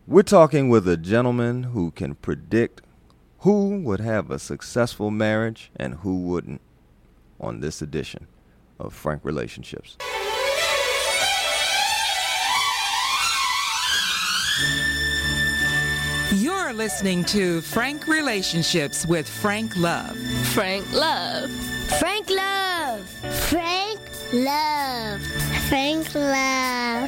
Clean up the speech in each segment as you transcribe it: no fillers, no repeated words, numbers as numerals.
We're talking with a gentleman who can predict who would have a successful marriage and who wouldn't on this edition of Frank Relationships. You're listening to Frank Relationships with Frank Love. Frank Love. Frank Love. Frank Love. Frank Love.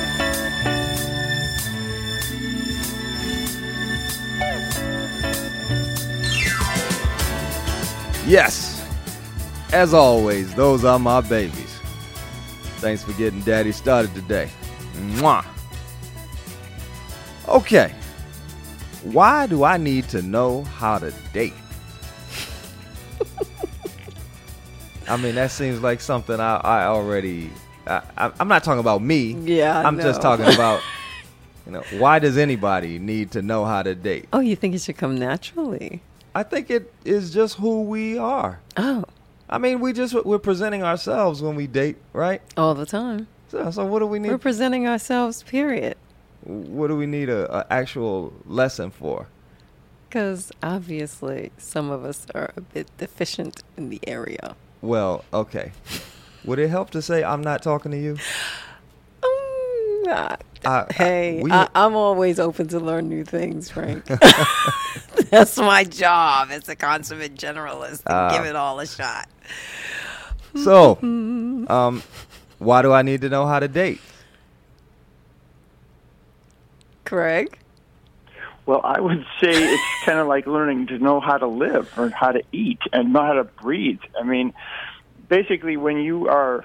Yes, as always, those are my babies. Thanks for getting Daddy started today. Mwah. Okay, why do I need to know how to date? I mean, that seems like something I already... I'm not talking about me. Yeah, I'm just talking about, why does anybody need to know how to date? Oh, you think it should come naturally? I think it is just who we are. Oh. I mean, we're presenting ourselves when we date, right? All the time. So what do we need? We're presenting ourselves, period. What do we need a actual lesson for? Because obviously some of us are a bit deficient in the area. Well, okay. Would it help to say I'm not talking to you? I'm always open to learn new things, Frank. That's my job as a consummate generalist. Give it all a shot. So, why do I need to know how to date? Craig? Well, I would say it's kind of like learning to know how to live or how to eat and know how to breathe. I mean, basically, when you are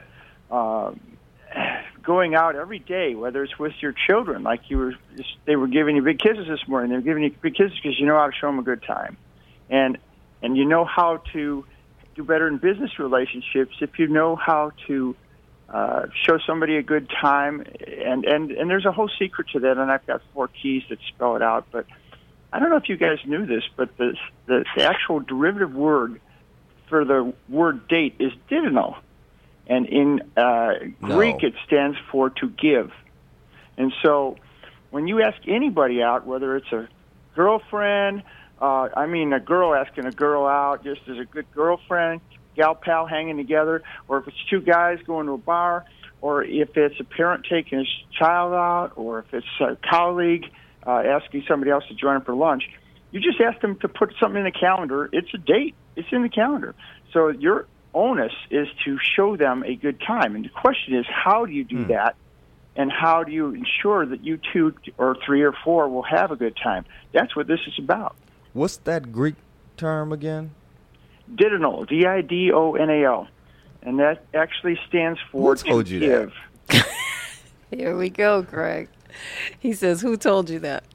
going out every day, whether it's with your children, like they were giving you big kisses this morning. They were giving you big kisses because you know how to show them a good time, and you know how to do better in business relationships if you know how to show somebody a good time. And there's a whole secret to that, and I've got 4 keys that spell it out. But I don't know if you guys knew this, but the actual derivative word for the word date is didyno. And in Greek, it stands for to give. And so when you ask anybody out, whether it's a girlfriend, a girl asking a girl out just as a good girlfriend, gal pal hanging together, or if it's 2 guys going to a bar, or if it's a parent taking his child out, or if it's a colleague asking somebody else to join them for lunch, you just ask them to put something in the calendar. It's a date. It's in the calendar. So your onus is to show them a good time. And the question is, how do you do that? And how do you ensure that you 2 or 3 or 4 will have a good time? That's what this is about. What's that Greek term again? Didonal, D-I-D-O-N-A-L. And that actually stands for Who told to you give. that? Here we go, Craig. He says, who told you that?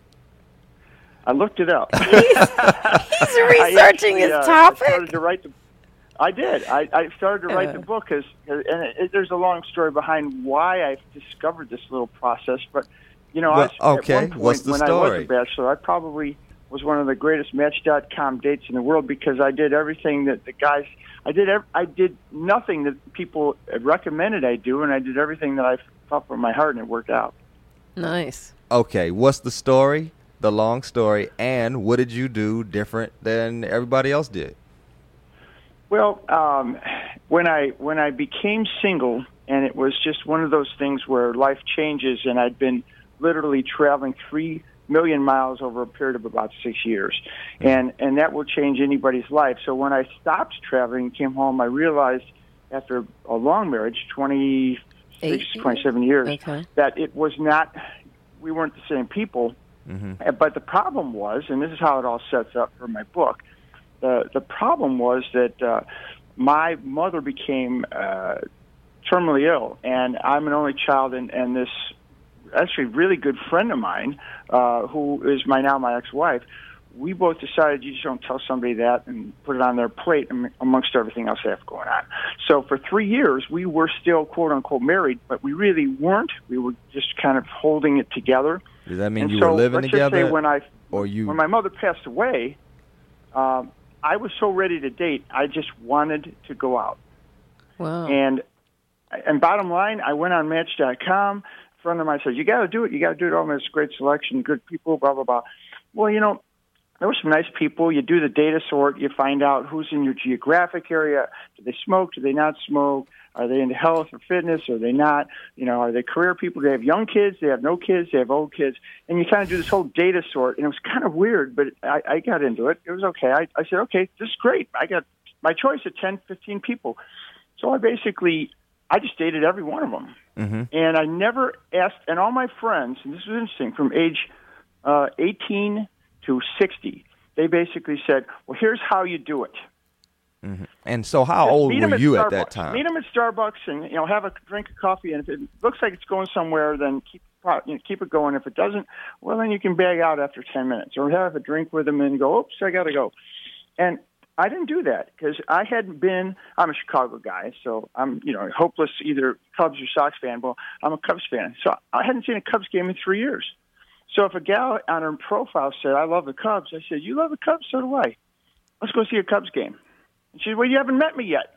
I looked it up. He's researching his topic. I did. I started to write the book, and there's a long story behind why I discovered this little process. But, at one point, what's the when story? I was a bachelor, I probably was one of the greatest Match.com dates in the world because I did everything that the guys... I did nothing that people recommended I do, and I did everything that I felt from my heart, and it worked out. Nice. Okay, what's the story, the long story, and what did you do different than everybody else did? Well, when I became single, and it was just one of those things where life changes, and I'd been literally traveling 3 million miles over a period of about 6 years, and that will change anybody's life. So when I stopped traveling and came home, I realized after a long marriage, 27 years, that it was not, we weren't the same people. Mm-hmm. But the problem was, and this is how it all sets up for my book, the problem was that my mother became terminally ill, and I'm an only child, and this actually really good friend of mine, who is my ex-wife, we both decided you just don't tell somebody that and put it on their plate amongst everything else they have going on. So for 3 years, we were still quote-unquote married, but we really weren't. We were just kind of holding it together. Does that mean you were living together? Let's just say when my mother passed away, I was so ready to date, I just wanted to go out. Wow. And bottom line, I went on Match.com, friend of mine said, you got to do it. You got to do it. Oh, man, it's a great selection, good people, blah, blah, blah. Well, you know, there were some nice people. You do the data sort. You find out who's in your geographic area. Do they smoke? Do they not smoke? Are they into health or fitness? Or are they not? You know, are they career people? Do they have young kids? Do they have no kids? Do they have old kids? And you kind of do this whole data sort. And it was kind of weird, but I got into it. It was okay. I said, okay, this is great. I got my choice of 10, 15 people. So I just dated every one of them. Mm-hmm. And I never asked, and all my friends, and this was interesting, from age 18 to 60, they basically said, well, here's how you do it. Mm-hmm. And so how old were you at that time? Meet them at Starbucks and, you know, have a drink of coffee. And if it looks like it's going somewhere, then keep it going. If it doesn't, well, then you can bag out after 10 minutes. Or have a drink with them and go, oops, I got to go. And I didn't do that because I'm a Chicago guy, so I'm, you know, hopeless either Cubs or Sox fan. Well, I'm a Cubs fan. So I hadn't seen a Cubs game in 3 years. So if a gal on her profile said, I love the Cubs, I said, you love the Cubs? So do I. Let's go see a Cubs game. And she said, well, you haven't met me yet.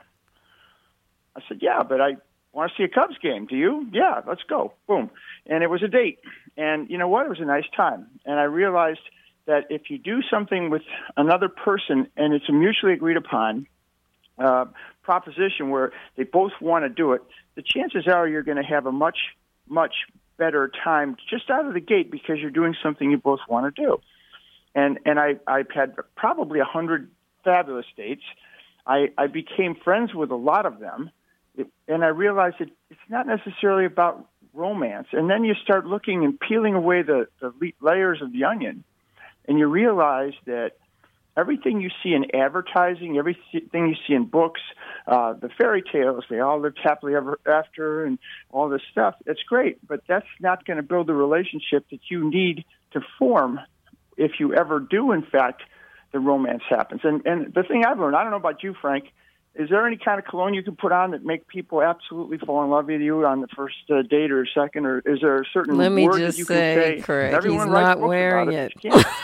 I said, yeah, but I want to see a Cubs game. Do you? Yeah, let's go. Boom. And it was a date. And you know what? It was a nice time. And I realized that if you do something with another person and it's a mutually agreed upon proposition where they both want to do it, the chances are you're going to have a much, much better time just out of the gate because you're doing something you both want to do. And I've had probably 100 fabulous dates. I became friends with a lot of them, and I realized that it's not necessarily about romance. And then you start looking and peeling away the layers of the onion, and you realize that everything you see in advertising, everything you see in books, the fairy tales, they all lived happily ever after and all this stuff, it's great, but that's not going to build the relationship that you need to form if you ever do, in fact, the romance happens. And the thing I've learned, I don't know about you, Frank, is there any kind of cologne you can put on that make people absolutely fall in love with you on the first date or second? Or is there a certain word that you can say? Craig, he's not wearing it.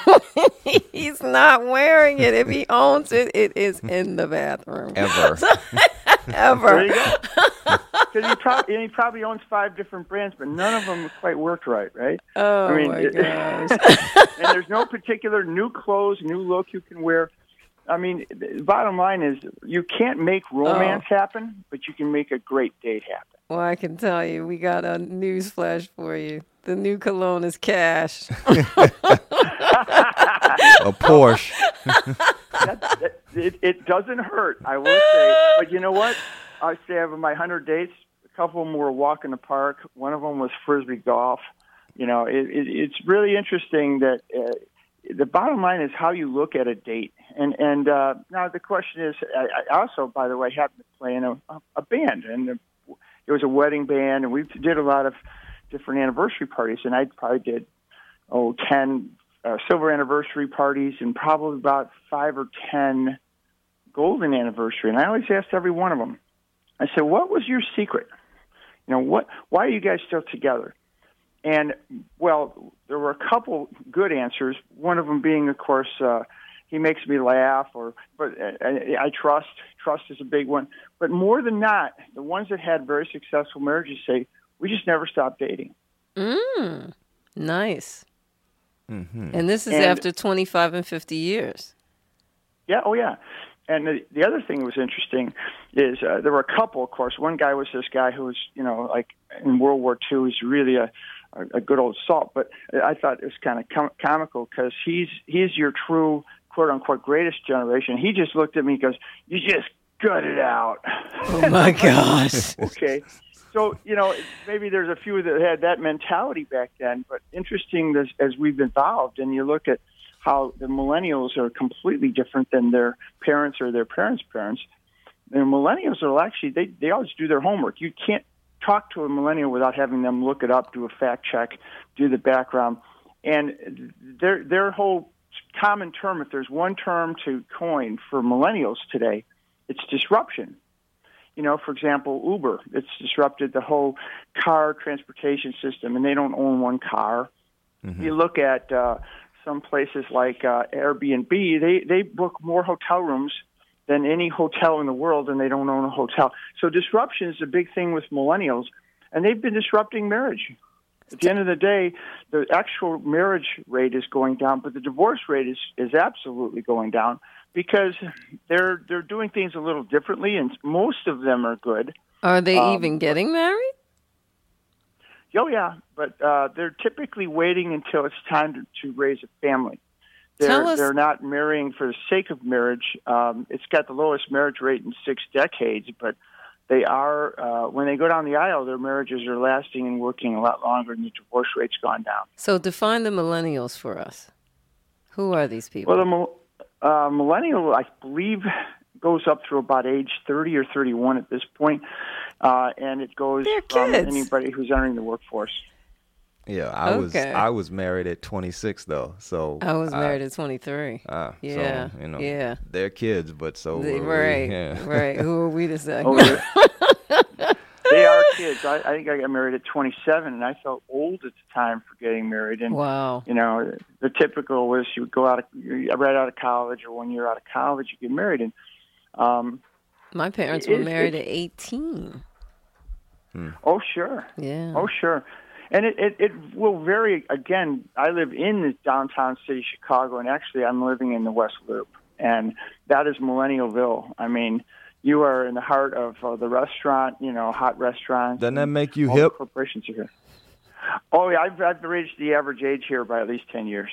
He's not wearing it. If he owns it, it is in the bathroom. Ever. Ever. There you go. Because he probably owns 5 different brands, but none of them quite worked right? Oh, my gosh. And there's no particular new clothes, new look you can wear. I mean, the bottom line is you can't make romance happen, but you can make a great date happen. Well, I can tell you, we got a news flash for you. The new cologne is Cash. A Porsche. It doesn't hurt, I will say. But you know what? I say out of my 100 dates, a couple of them were a walk in the park. One of them was Frisbee golf. You know, it's really interesting that the bottom line is how you look at a date. And now the question is, I also, by the way, happened to play in a band, and it was a wedding band, and we did a lot of different anniversary parties, and I probably did 10 silver anniversary parties and probably about 5 or 10 golden anniversary. And I always asked every one of them, I said, what was your secret? You know, why are you guys still together? And, well, there were a couple good answers, one of them being, of course, he makes me laugh, but I trust. Trust is a big one. But more than that, the ones that had very successful marriages say, we just never stopped dating. Nice. Mm-hmm. And this is after 25 and 50 years. Yeah, oh yeah. And the other thing that was interesting is there were a couple, of course. One guy was this guy who was, you know, like in World War II, he's really a good old salt. But I thought it was kind of comical because he's your true, quote-unquote, greatest generation. He just looked at me and goes, you just gut it out. Oh, my gosh. Okay. So, you know, maybe there's a few that had that mentality back then. But interesting as we've evolved, and you look at how the millennials are completely different than their parents or their parents' parents. The millennials are actually, they always do their homework. You can't talk to a millennial without having them look it up, do a fact check, do the background. And their whole common term, if there's one term to coin for millennials today, it's disruption. You know, for example, Uber, it's disrupted the whole car transportation system, and they don't own one car. Mm-hmm. You look at some places like Airbnb, they book more hotel rooms than any hotel in the world, and they don't own a hotel. So disruption is a big thing with millennials, and they've been disrupting marriage. At the end of the day, the actual marriage rate is going down, but the divorce rate is absolutely going down because they're doing things a little differently, and most of them are good. Are they even getting married? Oh, yeah, but they're typically waiting until it's time to raise a family. They're not marrying for the sake of marriage. It's got the lowest marriage rate in 6 decades, but they are, when they go down the aisle, their marriages are lasting and working a lot longer, and the divorce rate's gone down. So define the millennials for us. Who are these people? Well, the millennial, I believe, goes up through about age 30 or 31 at this point, and it goes from anybody who's entering the workforce. Yeah, I was married at 26 though, so I was married at 23. So, they're kids, but so right, right. Who are we to say? They are kids. I think I got married at 27, and I felt old at the time for getting married. And wow, the typical was you would go right out of college, or 1 year out of college, you get married. And my parents were married at 18. Oh sure, yeah. Oh sure. And it will vary. Again, I live in the downtown city, Chicago, and actually I'm living in the West Loop. And that is Millennialville. I mean, you are in the heart of the restaurant, hot restaurants. Doesn't that make you hip? Corporations are here. Oh, yeah, I've raised the average age here by at least 10 years.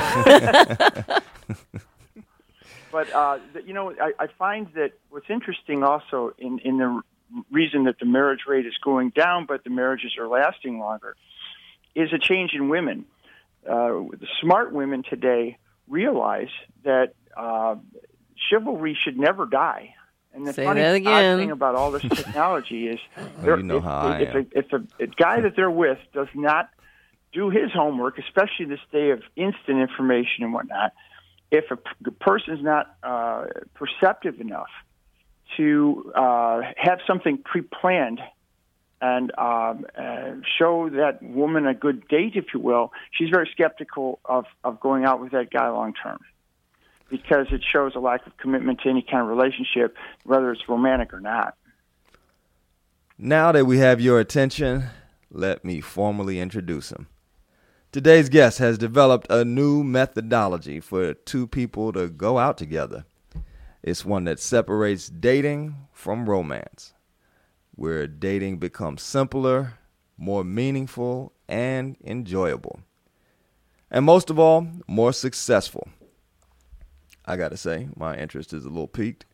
But, I find that what's interesting also in the reason that the marriage rate is going down, but the marriages are lasting longer, is a change in women. The smart women today realize that chivalry should never die. And the funny odd thing about all this technology is, if a guy that they're with does not do his homework, especially this day of instant information and whatnot, if a person's not perceptive enough to have something pre-planned and show that woman a good date, if you will, she's very skeptical of going out with that guy long term, because it shows a lack of commitment to any kind of relationship, whether it's romantic or not. Now that we have your attention, let me formally introduce him. Today's guest has developed a new methodology for two people to go out together. It's one that separates dating from romance, where dating becomes simpler, more meaningful, and enjoyable. And most of all, more successful. I got to say, my interest is a little piqued.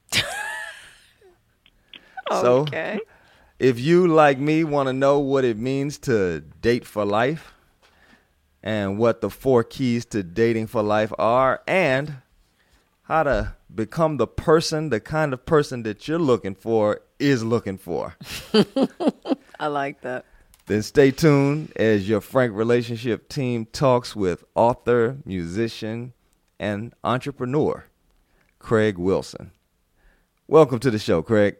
So, if you, like me, want to know what it means to date for life and what the 4 keys to dating for life are, and how to become the kind of person that you're looking for is looking for. I like that. Then stay tuned as your Frank Relationship team talks with author, musician, and entrepreneur, Craig Wilson. Welcome to the show, Craig.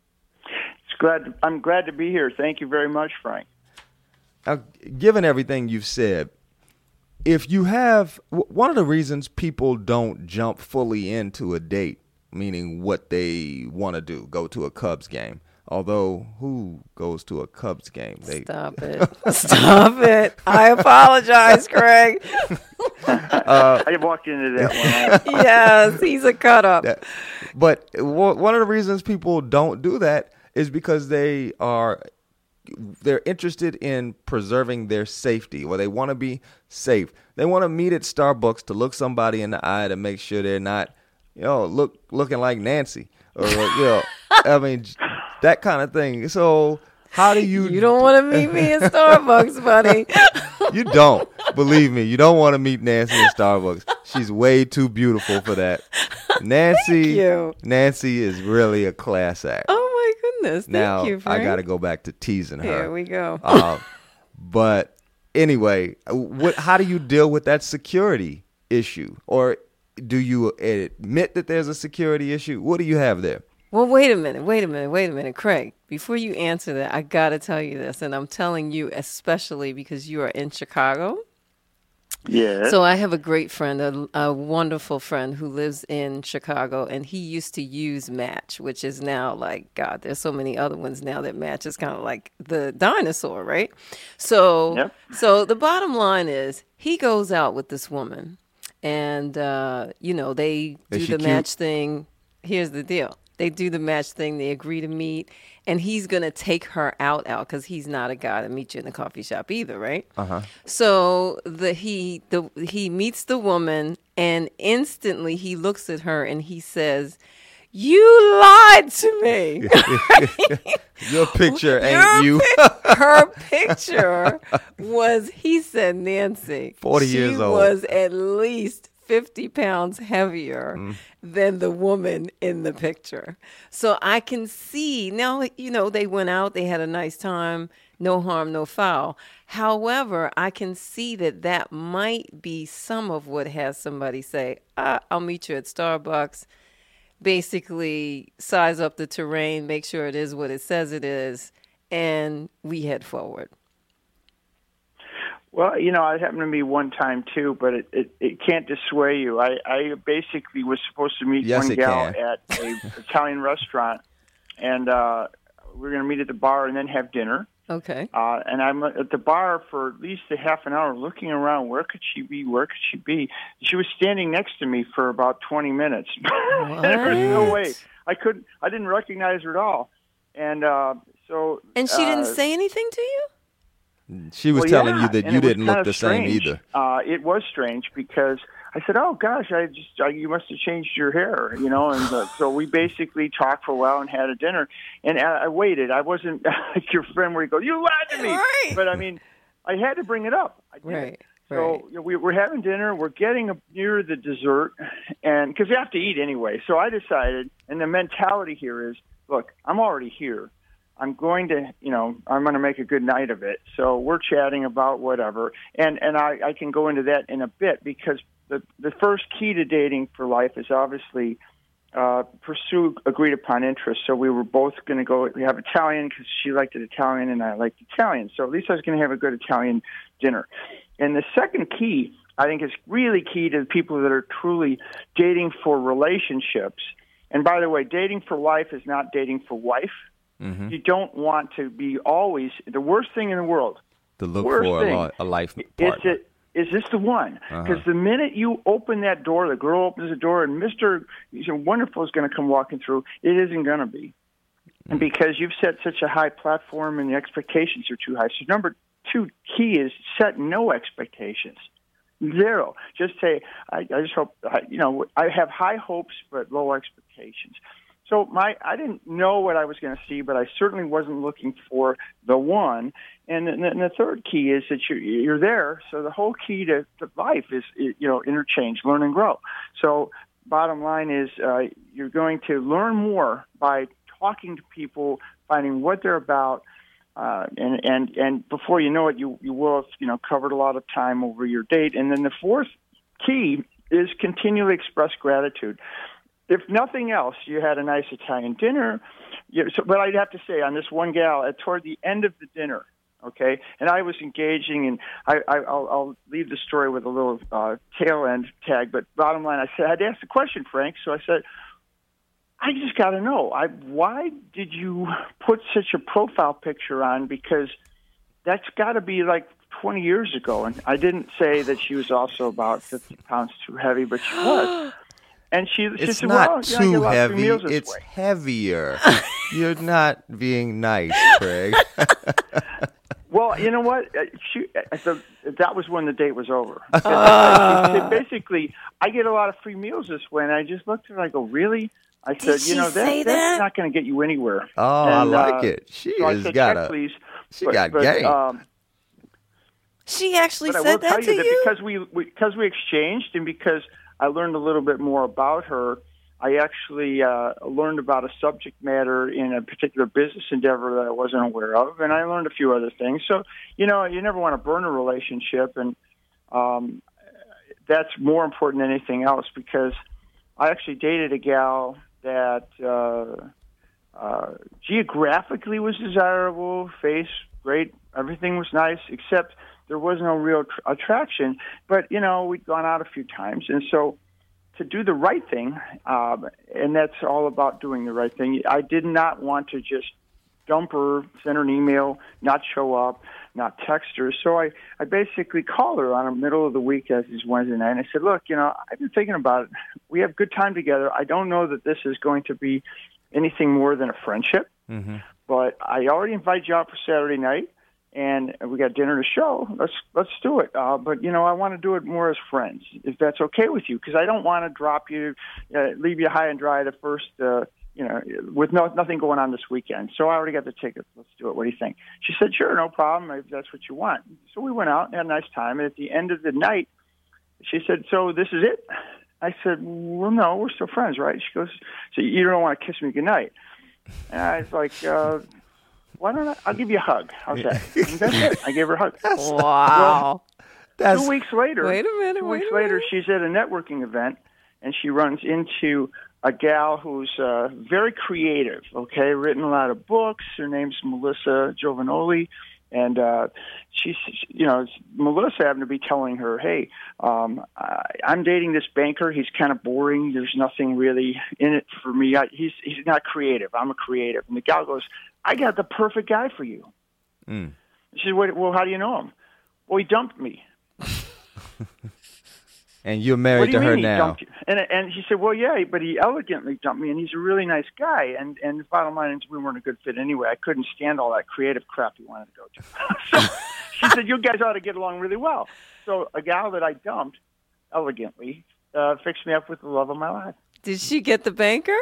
I'm glad to be here. Thank you very much, Frank. Now, given everything you've said, if you have, one of the reasons people don't jump fully into a date, meaning what they want to do, go to a Cubs game. Although, who goes to a Cubs game? Stop it. Stop it. I apologize, Craig. I walked into that one. Yes, he's a cut-up. But one of the reasons people don't do that is because they're interested in preserving their safety, or they want to be safe. They want to meet at Starbucks to look somebody in the eye to make sure they're not, looking like Nancy, or I mean, that kind of thing. So how do you? You don't want to meet me at Starbucks, buddy. You don't. Believe me, you don't want to meet Nancy at Starbucks. She's way too beautiful for that. Nancy is really a class act. Oh my goodness! Thank you, Frank. I got to go back to teasing her. Here we go. But anyway, how do you deal with that security issue? Or do you admit that there's a security issue? What do you have there? Well, wait a minute, Craig. Before you answer that, I got to tell you this, and I'm telling you especially because you are in Chicago. Yeah. So I have a great friend, a wonderful friend who lives in Chicago, and he used to use Match, which is now like, God, there's so many other ones now that Match is kind of like the dinosaur, right? So, Yep. so the bottom line is he goes out with this woman, and, they do she the cute? Match thing. Here's the deal. They do the Match thing. They agree to meet, and he's going to take her out because he's not a guy to meet you in the coffee shop either, right? Uh-huh. So he meets the woman, and instantly he looks at her and he says, "You lied to me." Your picture ain't Your you. Her picture was, he said, Nancy. 40 years old. She was at least 50 pounds heavier than the woman in the picture. So I can see now, they went out, they had a nice time, no harm, no foul. However, I can see that might be some of what has somebody say, I'll meet you at Starbucks, basically size up the terrain, make sure it is what it says it is, and we head forward. Well, it happened to me one time too, but it can't dissuade you. I basically was supposed to meet Yes, one it gal can. at an Italian restaurant, and we were going to meet at the bar and then have dinner. Okay. And I'm at the bar for at least a half an hour looking around. Where could she be? Where could she be? She was standing next to me for about 20 minutes. There was no way. I didn't recognize her at all. And so. And she didn't say anything to you? She was telling you that and you it was didn't look kinda the same strange. either. It was strange because I said, "Oh gosh, you must have changed your hair," And so we basically talked for a while and had a dinner. And I waited. I wasn't like your friend where you go, "You lied to me," Right. But I mean, I had to bring it up. I did. Right. So we're having dinner. We're getting near the dessert, and because we have to eat anyway. So I decided, and the mentality here is, look, I'm already here. I'm going to make a good night of it. So we're chatting about whatever. And I can go into that in a bit because the first key to dating for life is obviously pursue agreed upon interests. So we were both going to go, we have Italian because she liked it Italian and I liked Italian. So at least I was going to have a good Italian dinner. And the second key, I think, is really key to the people that are truly dating for relationships. And by the way, dating for life is not dating for wife. Mm-hmm. You don't want to be always the worst thing in the world. To look for a life partner. Is this the one? Because the minute you open that door, the girl opens the door, and Mr. Wonderful is going to come walking through. It isn't going to be, and because you've set such a high platform and the expectations are too high. So number two key is set no expectations. Zero. Just say, I just hope, I have high hopes but low expectations. So I didn't know what I was going to see, but I certainly wasn't looking for the one. And the third key is that you're there. So the whole key to life is, interchange, learn and grow. So bottom line is you're going to learn more by talking to people, finding what they're about, and before you know it, you will have covered a lot of time over your date. And then the fourth key is continually express gratitude. If nothing else, you had a nice Italian dinner. But I'd have to say, on this one gal, toward the end of the dinner, okay, and I was engaging, and I'll leave the story with a little tail end tag. But bottom line, I'd asked the question, Frank. So I said, I just got to know, why did you put such a profile picture on? Because that's got to be like 20 years ago. And I didn't say that she was also about 50 pounds too heavy, but she was. And she it's said, not well, too heavy. It's way. Heavier. You're not being nice, Craig. Well, you know what? That was when the date was over. Basically, I get a lot of free meals this way, and I just looked at her and I go, really? I said, that's not going to get you anywhere. Oh, and, I like it. She so has said, got check, please. She got game. She actually said that to you? Because we exchanged and because I learned a little bit more about her, I actually learned about a subject matter in a particular business endeavor that I wasn't aware of, and I learned a few other things. So, you never want to burn a relationship, and that's more important than anything else because I actually dated a gal that geographically was desirable, face great, everything was nice, except there was no real attraction. But, you know, we'd gone out a few times. And so to do the right thing, and that's all about doing the right thing, I did not want to just dump her, send her an email, not show up, not text her. So I basically called her on the middle of the week, as is Wednesday night, and I said, look, you know, I've been thinking about it. We have good time together. I don't know that this is going to be anything more than a friendship, but I already invited you out for Saturday night, and we got dinner to show. Let's do it. But, you know, I want to do it more as friends, if that's okay with you, because I don't want to drop you, leave you high and dry the first you know, with nothing going on this weekend. So I already got the tickets. Let's do it. What do you think? She said, sure, no problem, if that's what you want. So we went out and had a nice time. And at the end of the night, she said, so this is it? I said, well, no, we're still friends, right? She goes, so you don't want to kiss me goodnight? And I was like, why don't I'll give you a hug. How's that? And that's it. I gave her a hug. Wow. Well, 2 weeks later, Wait a minute. 2 weeks later, she's at a networking event, and she runs into a gal who's very creative, okay, written a lot of books. Her name's Melissa Giovanoli, and she's, you know, Melissa happened to be telling her, hey, I'm dating this banker. He's kind of boring. There's nothing really in it for me. He's not creative. I'm a creative. And the gal goes, I got the perfect guy for you. She said, well, how do you know him? Well, he dumped me. And you're married to her now. And she said, well, yeah, but he elegantly dumped me, and he's a really nice guy. And the bottom line is we weren't a good fit anyway. I couldn't stand all that creative crap he wanted to go to. So she said, you guys ought to get along really well. So a gal that I dumped elegantly fixed me up with the love of my life. Did she get the banker?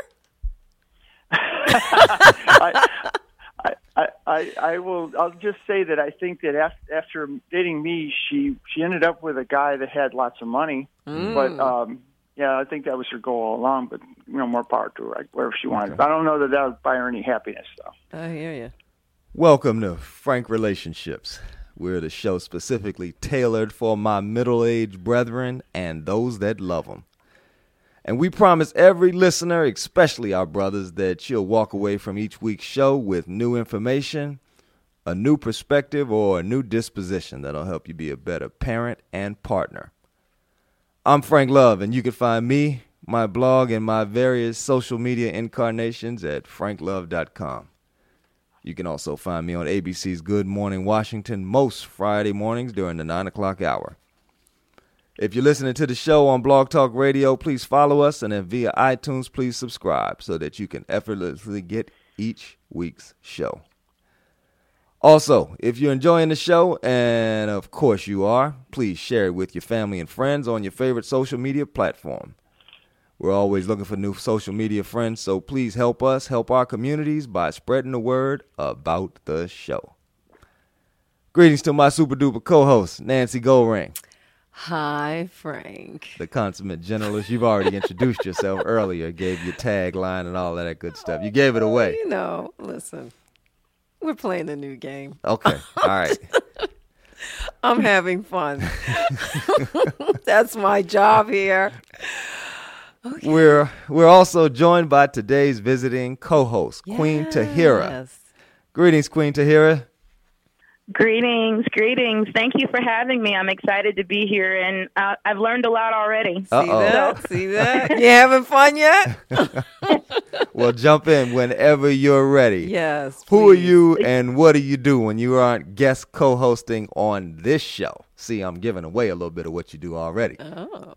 I'll just say that I think that after dating me, she ended up with a guy that had lots of money. But yeah, I think that was her goal all along. But you know, more power to her, wherever she wanted. Okay. I don't know that would buy her any happiness, though. I hear you. Welcome to Frank Relationships. We're the show specifically tailored for my middle-aged brethren and those that love them. And we promise every listener, especially our brothers, that you'll walk away from each week's show with new information, a new perspective, or a new disposition that'll help you be a better parent and partner. I'm Frank Love, and you can find me, my blog, and my various social media incarnations at franklove.com. You can also find me on ABC's Good Morning Washington most Friday mornings during the 9 o'clock hour. If you're listening to the show on Blog Talk Radio, please follow us, and then via iTunes, please subscribe so that you can effortlessly get each week's show. Also, if you're enjoying the show, and of course you are, please share it with your family and friends on your favorite social media platform. We're always looking for new social media friends, so please help us help our communities by spreading the word about the show. Greetings to my super-duper co-host, Nancy Goldring. Hi, Frank. The consummate generalist. You've already introduced yourself earlier, gave your tagline and all of that good stuff. You gave it away. You know, listen, we're playing a new game. Okay, all right. I'm having fun. That's my job here. Okay. We're also joined by today's visiting co-host, Queen Tahira. Greetings, Queen Tahira. Greetings. Thank you for having me. I'm excited to be here, and I've learned a lot already. See that? You having fun yet? Well, jump in whenever you're ready. Yes. Please. Who are you, and what do you do when you aren't guest co-hosting on this show? See, I'm giving away a little bit of what you do already. Oh.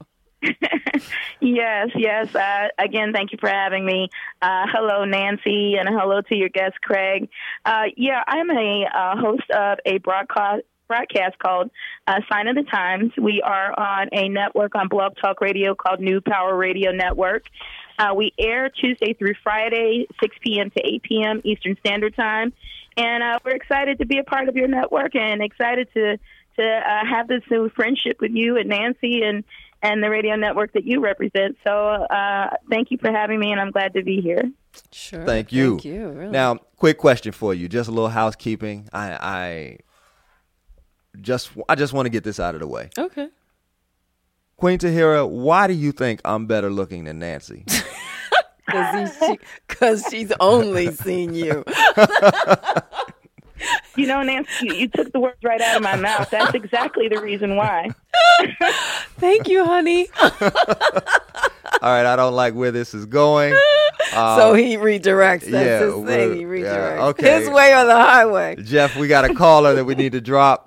Yes. Again, thank you for having me. Hello, Nancy, and hello to your guest, Craig. I'm a host of a broadcast called Sign of the Times. We are on a network on Blog Talk Radio called New Power Radio Network. We air Tuesday through Friday, 6 p.m. to 8 p.m. Eastern Standard Time. And we're excited to be a part of your network and excited to have this new friendship with you and Nancy and the radio network that you represent. So thank you for having me, and I'm glad to be here. Sure. Thank you. Thank you. Really. Now, quick question for you. Just a little housekeeping. I just want to get this out of the way. Okay. Queen Tahira, why do you think I'm better looking than Nancy? Because she's only seen you. You know, Nancy, you took the words right out of my mouth. That's exactly the reason why. Thank you, honey. All right, I don't like where this is going. So he redirects. That's his thing. He redirects. Yeah, okay. His way or the highway. Jeff, we got a caller that we need to drop.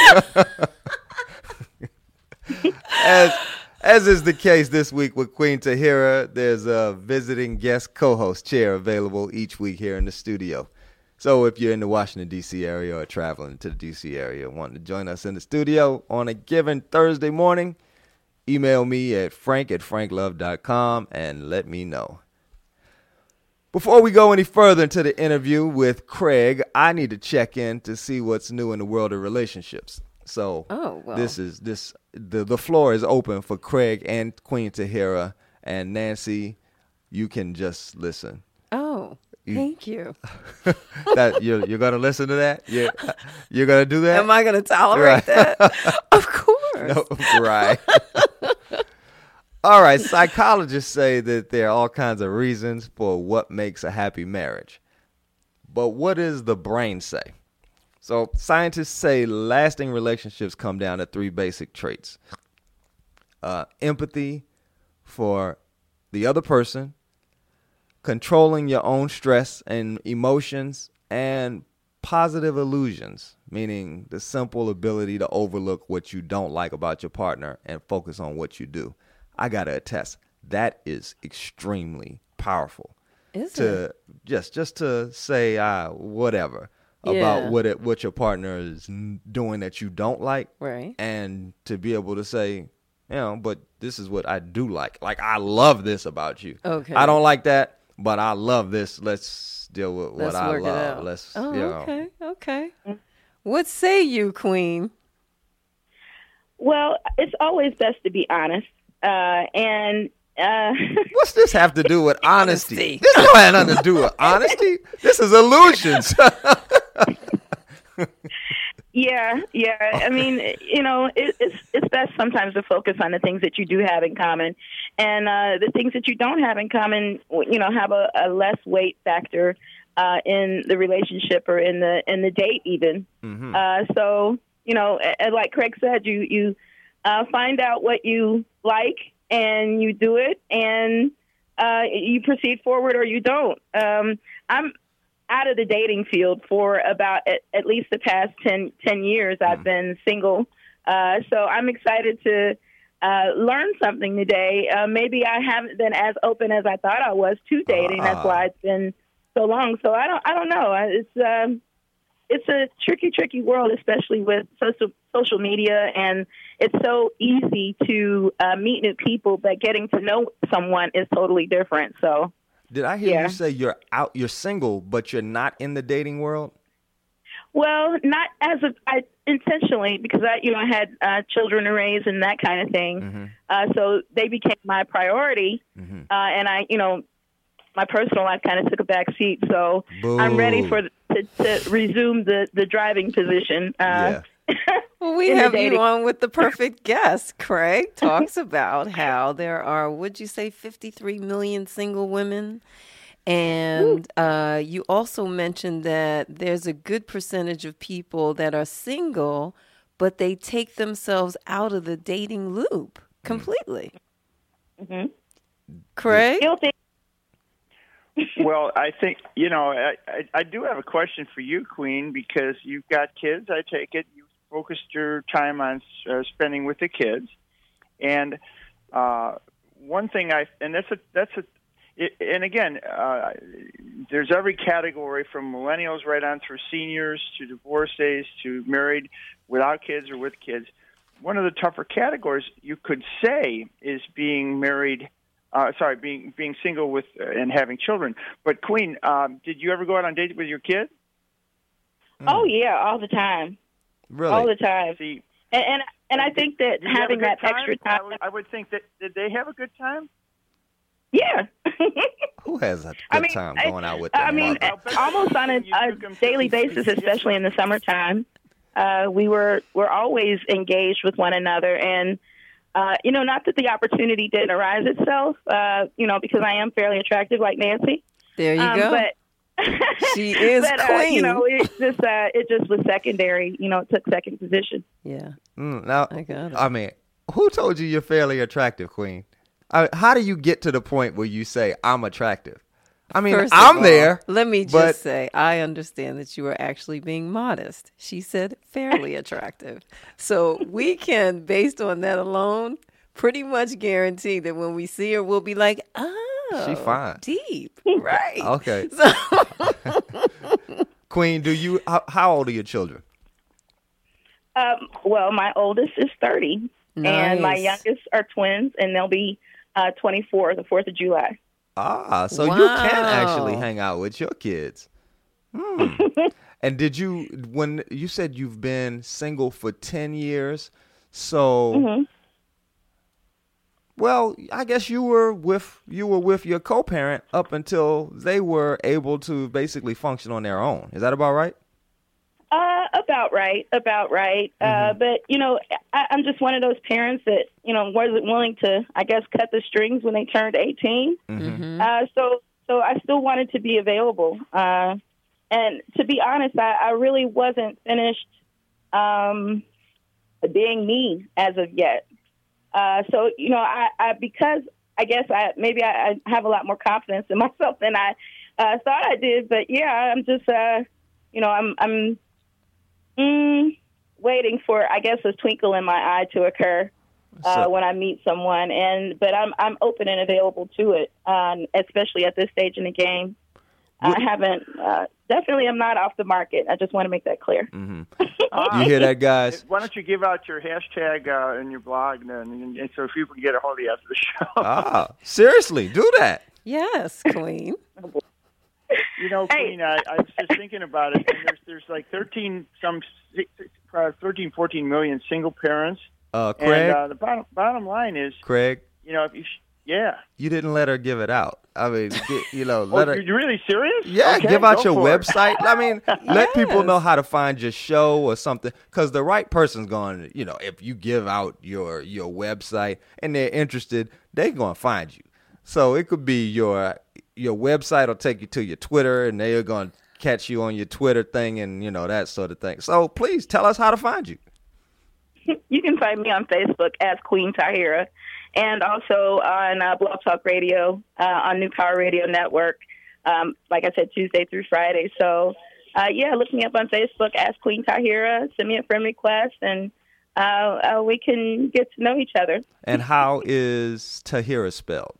As is the case this week with Queen Tahira, there's a visiting guest co-host chair available each week here in the studio. So if you're in the Washington, D.C. area or traveling to the D.C. area and wanting to join us in the studio on a given Thursday morning, email me at frank@franklove.com and let me know. Before we go any further into the interview with Craig, I need to check in to see what's new in the world of relationships. So the floor is open for Craig and Queen Tahira, and Nancy, you can just listen. Oh. Thank you. That you're gonna listen to that? You're gonna do that? Am I gonna tolerate that? Of course. No, right. All right. Psychologists say that there are all kinds of reasons for what makes a happy marriage. But what does the brain say? So scientists say lasting relationships come down to 3 basic traits. Empathy for the other person, controlling your own stress and emotions, and positive illusions, meaning the simple ability to overlook what you don't like about your partner and focus on what you do. I got to attest, that is extremely powerful. Is it? Just to say whatever about what your partner is doing that you don't like, right? And to be able to say, but this is what I do like. Like, I love this about you. Okay. I don't like that, but I love this. Let's deal with what I love. Let's. Okay. What say you, Queen? Well, it's always best to be honest. What's this have to do with honesty? This don't have nothing to do with honesty. This is illusions. Yeah. I mean, it's best sometimes to focus on the things that you do have in common, and the things that you don't have in common, have a less weight factor in the relationship or in the date even. Mm-hmm. So, like Craig said, you find out what you like and you do it, and you proceed forward or you don't. I'm out of the dating field for about at least the past 10 years. I've been single. So I'm excited to learn something today. Maybe I haven't been as open as I thought I was to dating. That's why it's been so long. So I don't know. It's a tricky world, especially with social media, and it's so easy to meet new people, but getting to know someone is totally different. So, did I hear you say you're single, but you're not in the dating world? Well, not I intentionally, because I had children to raise and that kind of thing. Mm-hmm. So they became my priority, and I, my personal life kind of took a back seat. So Boo. I'm ready to resume the driving position. Well, we have you on with the perfect guest. Craig talks about how there are, would you say, 53 million single women? And you also mentioned that there's a good percentage of people that are single, but they take themselves out of the dating loop completely. Mm-hmm. Craig? Well, I think, I do have a question for you, Queen, because you've got kids, I take it. You focused your time on spending with the kids. And one thing and again, there's every category from millennials right on through seniors to divorcees to married without kids or with kids. One of the tougher categories you could say is being married. Being single with and having children. But Queen, did you ever go out on dates with your kid? Oh yeah, all the time. Really, all the time. See, and I think that having that extra time, I would think that did they have a good time? Yeah. Who has a good time going out with their mother? Almost on a daily basis, especially in the summertime. We're always engaged with one another, and not that the opportunity didn't arise itself, because I am fairly attractive, like Nancy. There you go. She is but, queen. It just was secondary. It took second position. Yeah. Now, I got it. I mean, who told you you're fairly attractive, Queen? How do you get to the point where you say I'm attractive? I mean, First of I'm all, there. Let me but- just say, I understand that you were actually being modest. She said fairly attractive. So we can, based on that alone, pretty much guarantee that when we see her, we'll be like, oh, She fine. deep. Right. Okay. So, Queen, how old are your children? Well, my oldest is 30, and my Nice. youngest are twins, and they'll be 24 the 4th of July. So you can actually hang out with your kids. And when you said you've been single for 10 years, so, well, I guess you were with your co-parent up until they were able to basically function on their own. Is that about right? About right. But, I'm just one of those parents that, wasn't willing to, I guess, cut the strings when they turned 18. So I still wanted to be available. And to be honest, I really wasn't finished being me as of yet. So, because I guess I have a lot more confidence in myself than I thought I did. But, yeah, I'm just, I'm waiting for, I guess, a twinkle in my eye to occur when I meet someone. But I'm open and available to it, especially at this stage in the game. I haven't, definitely I'm not off the market. I just want to make that clear. You hear that, guys? Why don't you give out your hashtag in your blog, and so people can get a hold of you after the show? Seriously, do that. yes, queen. Queen, I was just thinking about it, and there's like 13, 14 million single parents. Craig? And the bottom line is, Craig? You didn't let her give it out. I mean, let her. You really serious? Yeah, Okay, give out go your for it. website. I mean, let people know how to find your show or something. Because the right person's going to, if you give out your website and they're interested, they're going to find you. So it could be your website will take you to your Twitter, and they're going to catch you on your Twitter thing and, that sort of thing. So please tell us how to find you. You can find me on Facebook as Queen Tahira, and also on Blog Talk Radio, on New Power Radio Network, like I said, Tuesday through Friday. So, look me up on Facebook as Queen Tahira, send me a friend request, and we can get to know each other. And how is Tahira spelled?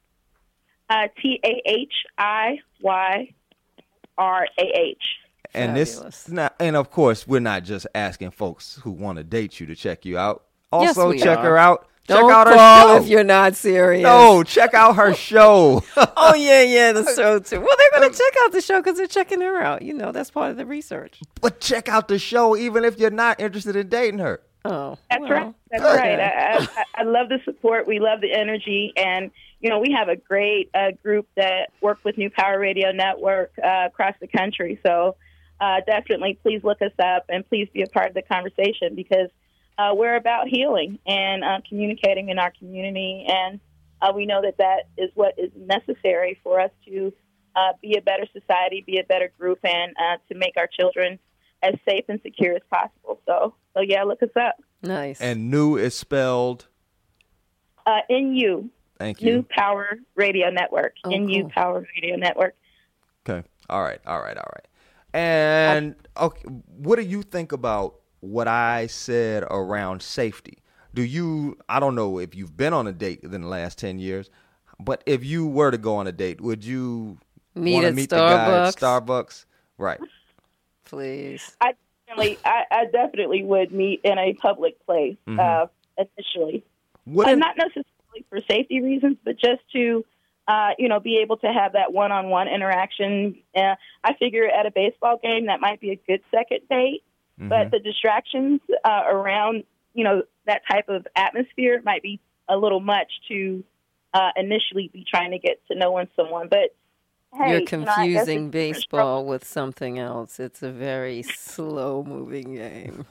TAHIYRAH. And Fabulous. and of course, we're not just asking folks who want to date you to check you out. Yes, Also, we check are. her out. Don't check out her call show. if you're not serious. No, check out her show. Oh, yeah, the show, too. Well, they're going to check out the show because they're checking her out. That's part of the research. But check out the show even if you're not interested in dating her. Oh, That's right. That's right. I love the support. We love the energy. And, we have a great group that work with New Power Radio Network across the country. So definitely please look us up and please be a part of the conversation because we're about healing and communicating in our community. And we know that is what is necessary for us to be a better society, be a better group, and to make our children as safe and secure as possible. So yeah, look us up. Nice. And New is spelled? NU. Thank you. New Power Radio Network. NU cool. Power Radio Network. Okay. All right. And okay, what do you think about what I said around safety? I don't know if you've been on a date in the last 10 years, but if you were to go on a date, would you want to meet the guy at Starbucks? Right. Please. I definitely would meet in a public place initially. Not necessarily for safety reasons, but just to, be able to have that one-on-one interaction. I figure at a baseball game that might be a good second date, but the distractions around, that type of atmosphere might be a little much to initially be trying to get to know someone. But hey, you're confusing baseball with something else. It's a very slow-moving game.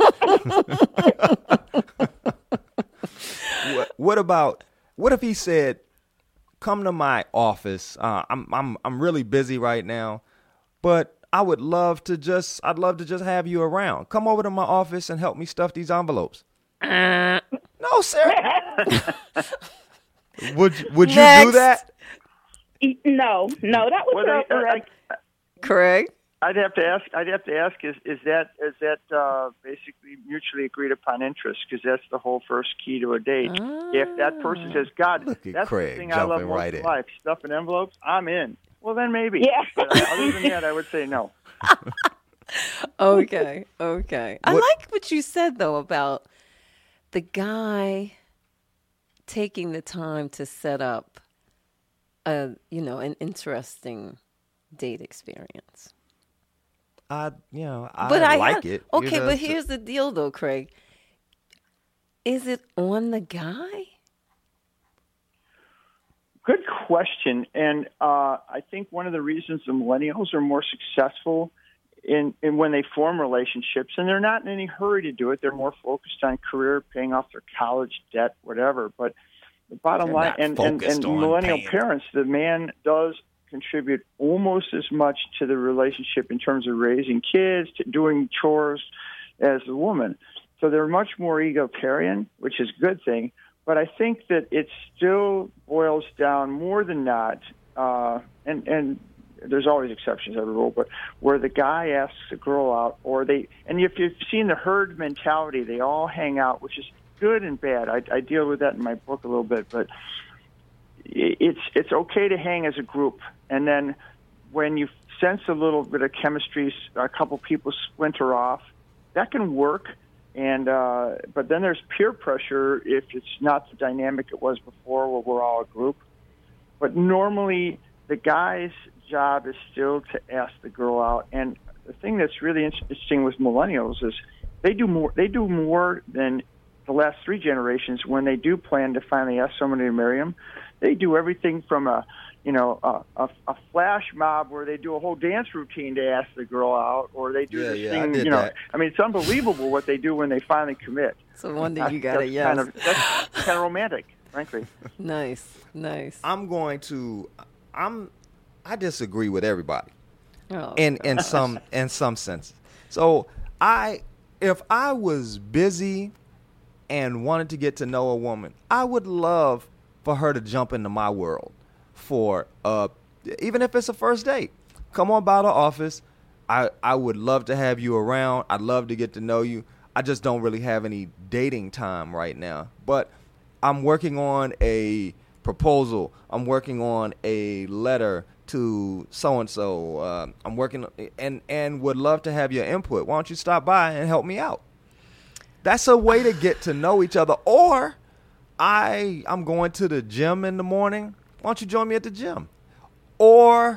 What if he said, "Come to my office. I'm really busy right now. but I'd love to just have you around. Come over to my office and help me stuff these envelopes. No, Sarah. Would you do that? No, that was Craig? I'd have to ask. Is that basically mutually agreed upon interest? Because that's the whole first key to a date. If that person says, "God, that's Craig the thing I love most in life, stuffing envelopes," I'm in. Well, then maybe. Yeah. But other than that, I would say no. Okay. I like what you said though about the guy taking the time to set up an interesting date experience. I I like it. Okay, but here's the deal though, Craig. Is it on the guy? Good question. And I think one of the reasons the millennials are more successful in when they form relationships, and they're not in any hurry to do it. They're more focused on career, paying off their college debt, whatever. But the bottom line, and millennial parents, the man does contribute almost as much to the relationship in terms of raising kids, to doing chores, as the woman. So they're much more egalitarian, which is a good thing. But I think that it still boils down more than not, and there's always exceptions, every rule, but where the guy asks the girl out, and if you've seen the herd mentality, they all hang out, which is good and bad. I deal with that in my book a little bit, but it's okay to hang as a group, and then when you sense a little bit of chemistry, a couple people splinter off, that can work. And but then there's peer pressure if it's not the dynamic it was before, where we're all a group. But normally the guy's job is still to ask the girl out. And the thing that's really interesting with millennials is they do more than the last three generations when they do plan to finally ask somebody to marry them. They do everything from a flash mob where they do a whole dance routine to ask the girl out, or they do this thing. That. I mean, it's unbelievable what they do when they finally commit. It's a wonder you got a yes. That's kind of romantic, frankly. Nice. I disagree with everybody. Oh, in some sense. So if I was busy and wanted to get to know a woman, I would love for her to jump into my world for even if it's a first date. Come on by the office. I would love to have you around. I'd love to get to know you. I just don't really have any dating time right now. But I'm working on a proposal. I'm working on a letter to so-and-so. I'm working and would love to have your input. Why don't you stop by and help me out? That's a way to get to know each other. Or I'm going to the gym in the morning. Why don't you join me at the gym? Or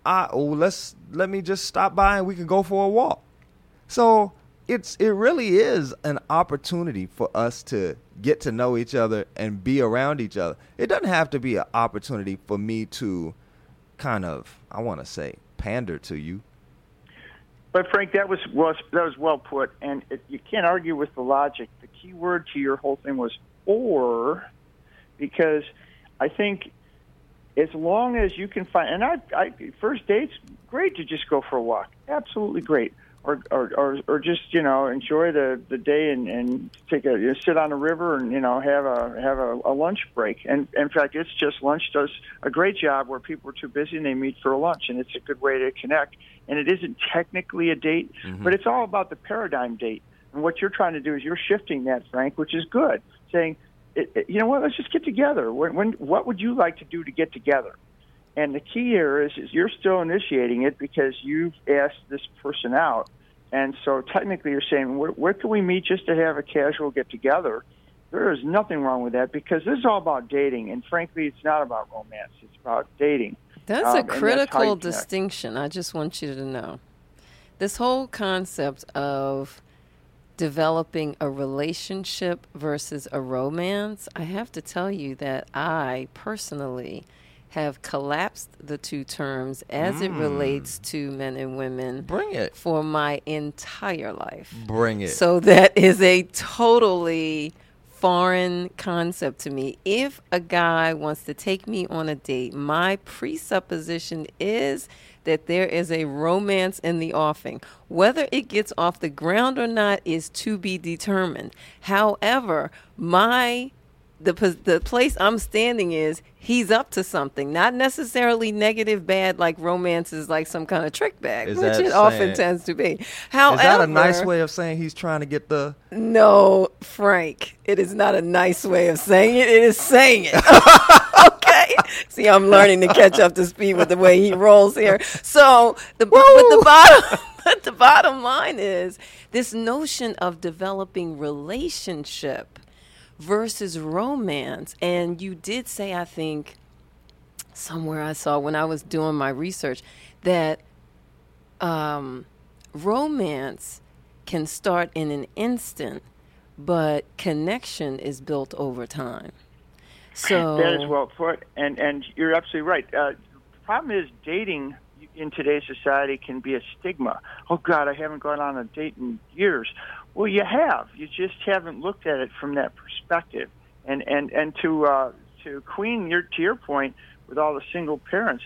let me just stop by and we can go for a walk. So it really is an opportunity for us to get to know each other and be around each other. It doesn't have to be an opportunity for me to kind of, I want to say, pander to you. But Frank, that was well put, and you can't argue with the logic. The key word to your whole thing was "or," because I think as long as you can find, and I first dates, great to just go for a walk, absolutely great, or just enjoy the day and take sit on a river and have a lunch break. And in fact, It's Just Lunch does a great job where people are too busy and they meet for a lunch, and it's a good way to connect. And it isn't technically a date, but it's all about the paradigm date. And what you're trying to do is you're shifting that, Frank, which is good. Saying, you know what, let's just get together. What would you like to do to get together? And the key here is you're still initiating it because you've asked this person out. And so technically you're saying, where can we meet just to have a casual get-together? There is nothing wrong with that because this is all about dating. And frankly, it's not about romance. It's about dating. That's a critical distinction. I just want you to know. This whole concept of developing a relationship versus a romance, I have to tell you that I personally have collapsed the two terms as it relates to men and women. Bring it. For my entire life. Bring it. So that is a totally foreign concept to me. If a guy wants to take me on a date, my presupposition is that there is a romance in the offing. Whether it gets off the ground or not is to be determined. However, the place I'm standing is he's up to something, not necessarily negative, bad, like romance is like some kind of trick bag, which it often tends to be. However, is that a nice way of saying he's trying to get the... No, Frank, it is not a nice way of saying it. It is saying it. Okay. See, I'm learning to catch up to speed with the way he rolls here. So the bottom line is this notion of developing relationship versus romance. And you did say, I think, somewhere I saw when I was doing my research, that romance can start in an instant, but connection is built over time. So that is well put, and you're absolutely right. The problem is dating in today's society can be a stigma. Oh, God, I haven't gone on a date in years. Well, you have. You just haven't looked at it from that perspective. And to Queen, to your point, with all the single parents,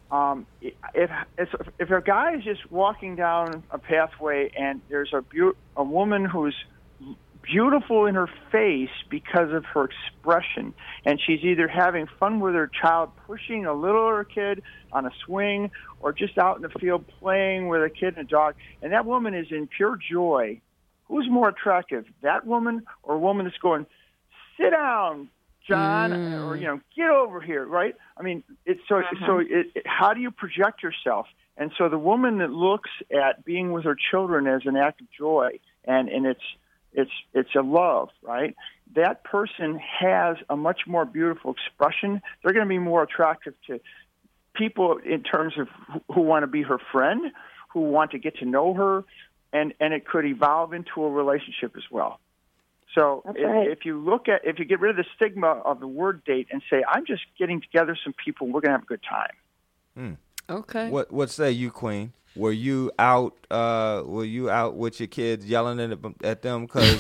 if a guy is just walking down a pathway and there's a woman who's beautiful in her face because of her expression, and she's either having fun with her child, pushing a littler kid on a swing, or just out in the field playing with a kid and a dog, and that woman is in pure joy, who's more attractive, that woman or a woman that's going, sit down, John, or get over here, right? I mean, how do you project yourself? And so the woman that looks at being with her children as an act of joy, and it's a love, right? That person has a much more beautiful expression. They're going to be more attractive to people in terms of who want to be her friend, who want to get to know her, and it could evolve into a relationship as well. So if you get rid of the stigma of the word date and say, I'm just getting together some people, we're going to have a good time. Okay. What say you, Queen? Were you out with your kids yelling at them because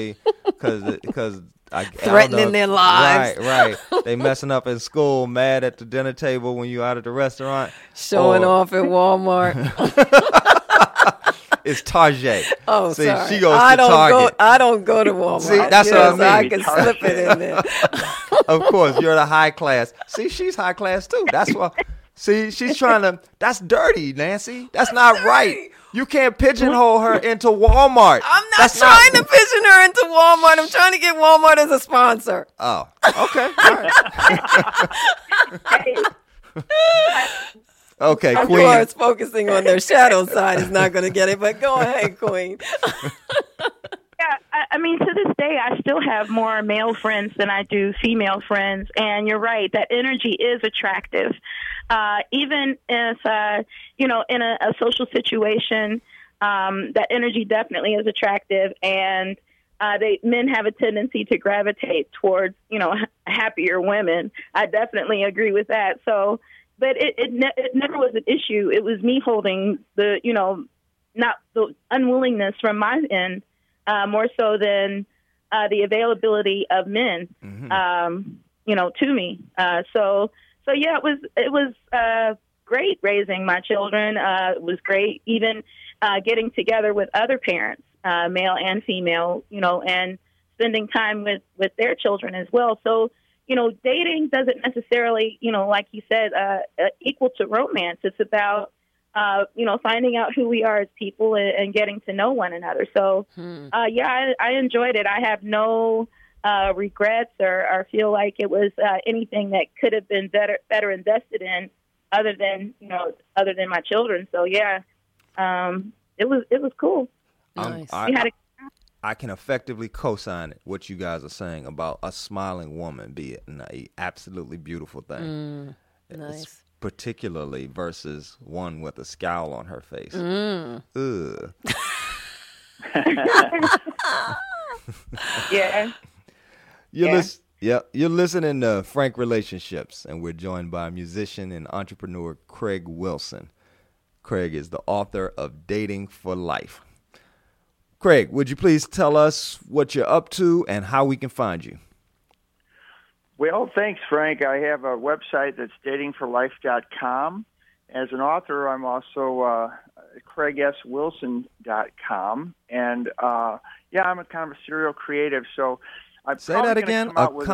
threatening their lives? Right. They messing up in school, mad at the dinner table when you out at the restaurant, showing off at Walmart. It's Target. Oh, see, sorry. She goes to Target. I don't go to Walmart. See, that's what I mean. I can slip it in there. Of course, you're the high class. See, she's high class too. That's why. See, she's trying to. That's dirty, Nancy. That's not right. You can't pigeonhole her into Walmart. I'm not trying to pigeon her into Walmart. I'm trying to get Walmart as a sponsor. Oh, okay. All right. Okay, of Queen. Of course, focusing on their shadow side is not going to get it, but go ahead, Queen. Yeah, I mean, to this day, I still have more male friends than I do female friends, and you're right, that energy is attractive. Even if, in a social situation, that energy definitely is attractive, and men have a tendency to gravitate towards, happier women. I definitely agree with that. So, but it never was an issue. It was me holding the, not the unwillingness from my end, more so than the availability of men, to me. So yeah, it was great raising my children. It was great even getting together with other parents, male and female, and spending time with their children as well. So, dating doesn't necessarily, like you said, equal to romance. It's about, finding out who we are as people and getting to know one another. So, I enjoyed it. I have no regrets or feel like it was anything that could have been better invested in other than my children. So, yeah, it was cool. Nice. I can effectively co-sign it, what you guys are saying about a smiling woman being an absolutely beautiful thing. Nice. Particularly versus one with a scowl on her face. Ugh. Yeah. You're listening to Frank Relationships, and we're joined by musician and entrepreneur Craig Wilson. Craig is the author of Dating for Life. Craig, would you please tell us what you're up to and how we can find you? Well, thanks, Frank. I have a website that's datingforlife.com, as an author, I'm also CraigSWilson.com. And, I'm a kind of a serial creative. So I'm Say that again.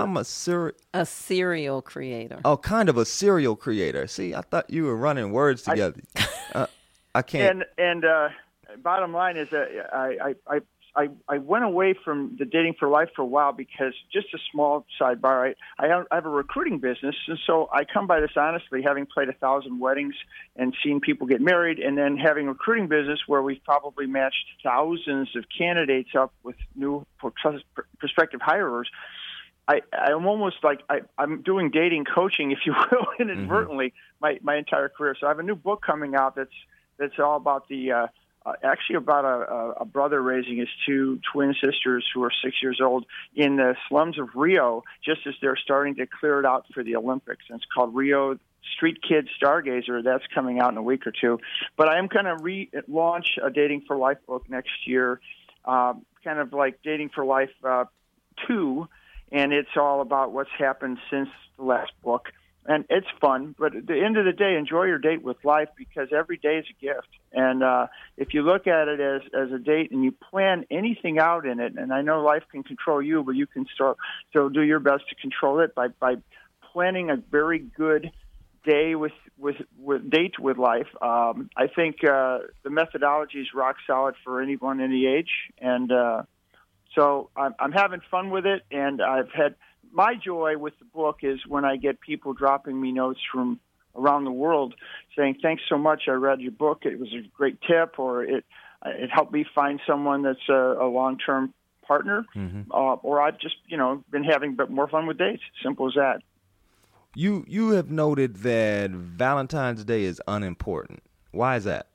A serial creator. Oh, kind of a serial creator. See, I thought you were running words together. I can't. And bottom line is that I went away from the Dating for Life for a while because, just a small sidebar, I have a recruiting business, and so I come by this honestly, having played 1,000 weddings and seen people get married, and then having a recruiting business where we've probably matched thousands of candidates up with new prospective hirers. I'm almost like I'm doing dating coaching, if you will, inadvertently, my entire career. So I have a new book coming out that's all about the actually about a brother raising his two twin sisters who are 6 years old in the slums of Rio, just as they're starting to clear it out for the Olympics. And it's called Rio Street Kid Stargazer. That's coming out in a week or two. But I am going to relaunch a Dating for Life book next year, kind of like Dating for Life 2, and it's all about what's happened since the last book. And it's fun, but at the end of the day, enjoy your date with life, because every day is a gift. And if you look at it as a date and you plan anything out in it, and I know life can control you, but you can still do your best to control it by planning a very good day with date with life. I think the methodology is rock solid for anyone any age, and so I'm having fun with it, and I've had. My joy with the book is when I get people dropping me notes from around the world saying, "Thanks so much. I read your book. It was a great tip," or it helped me find someone that's a long-term partner, or I've just been having more fun with dates. Simple as that. You have noted that Valentine's Day is unimportant. Why is that?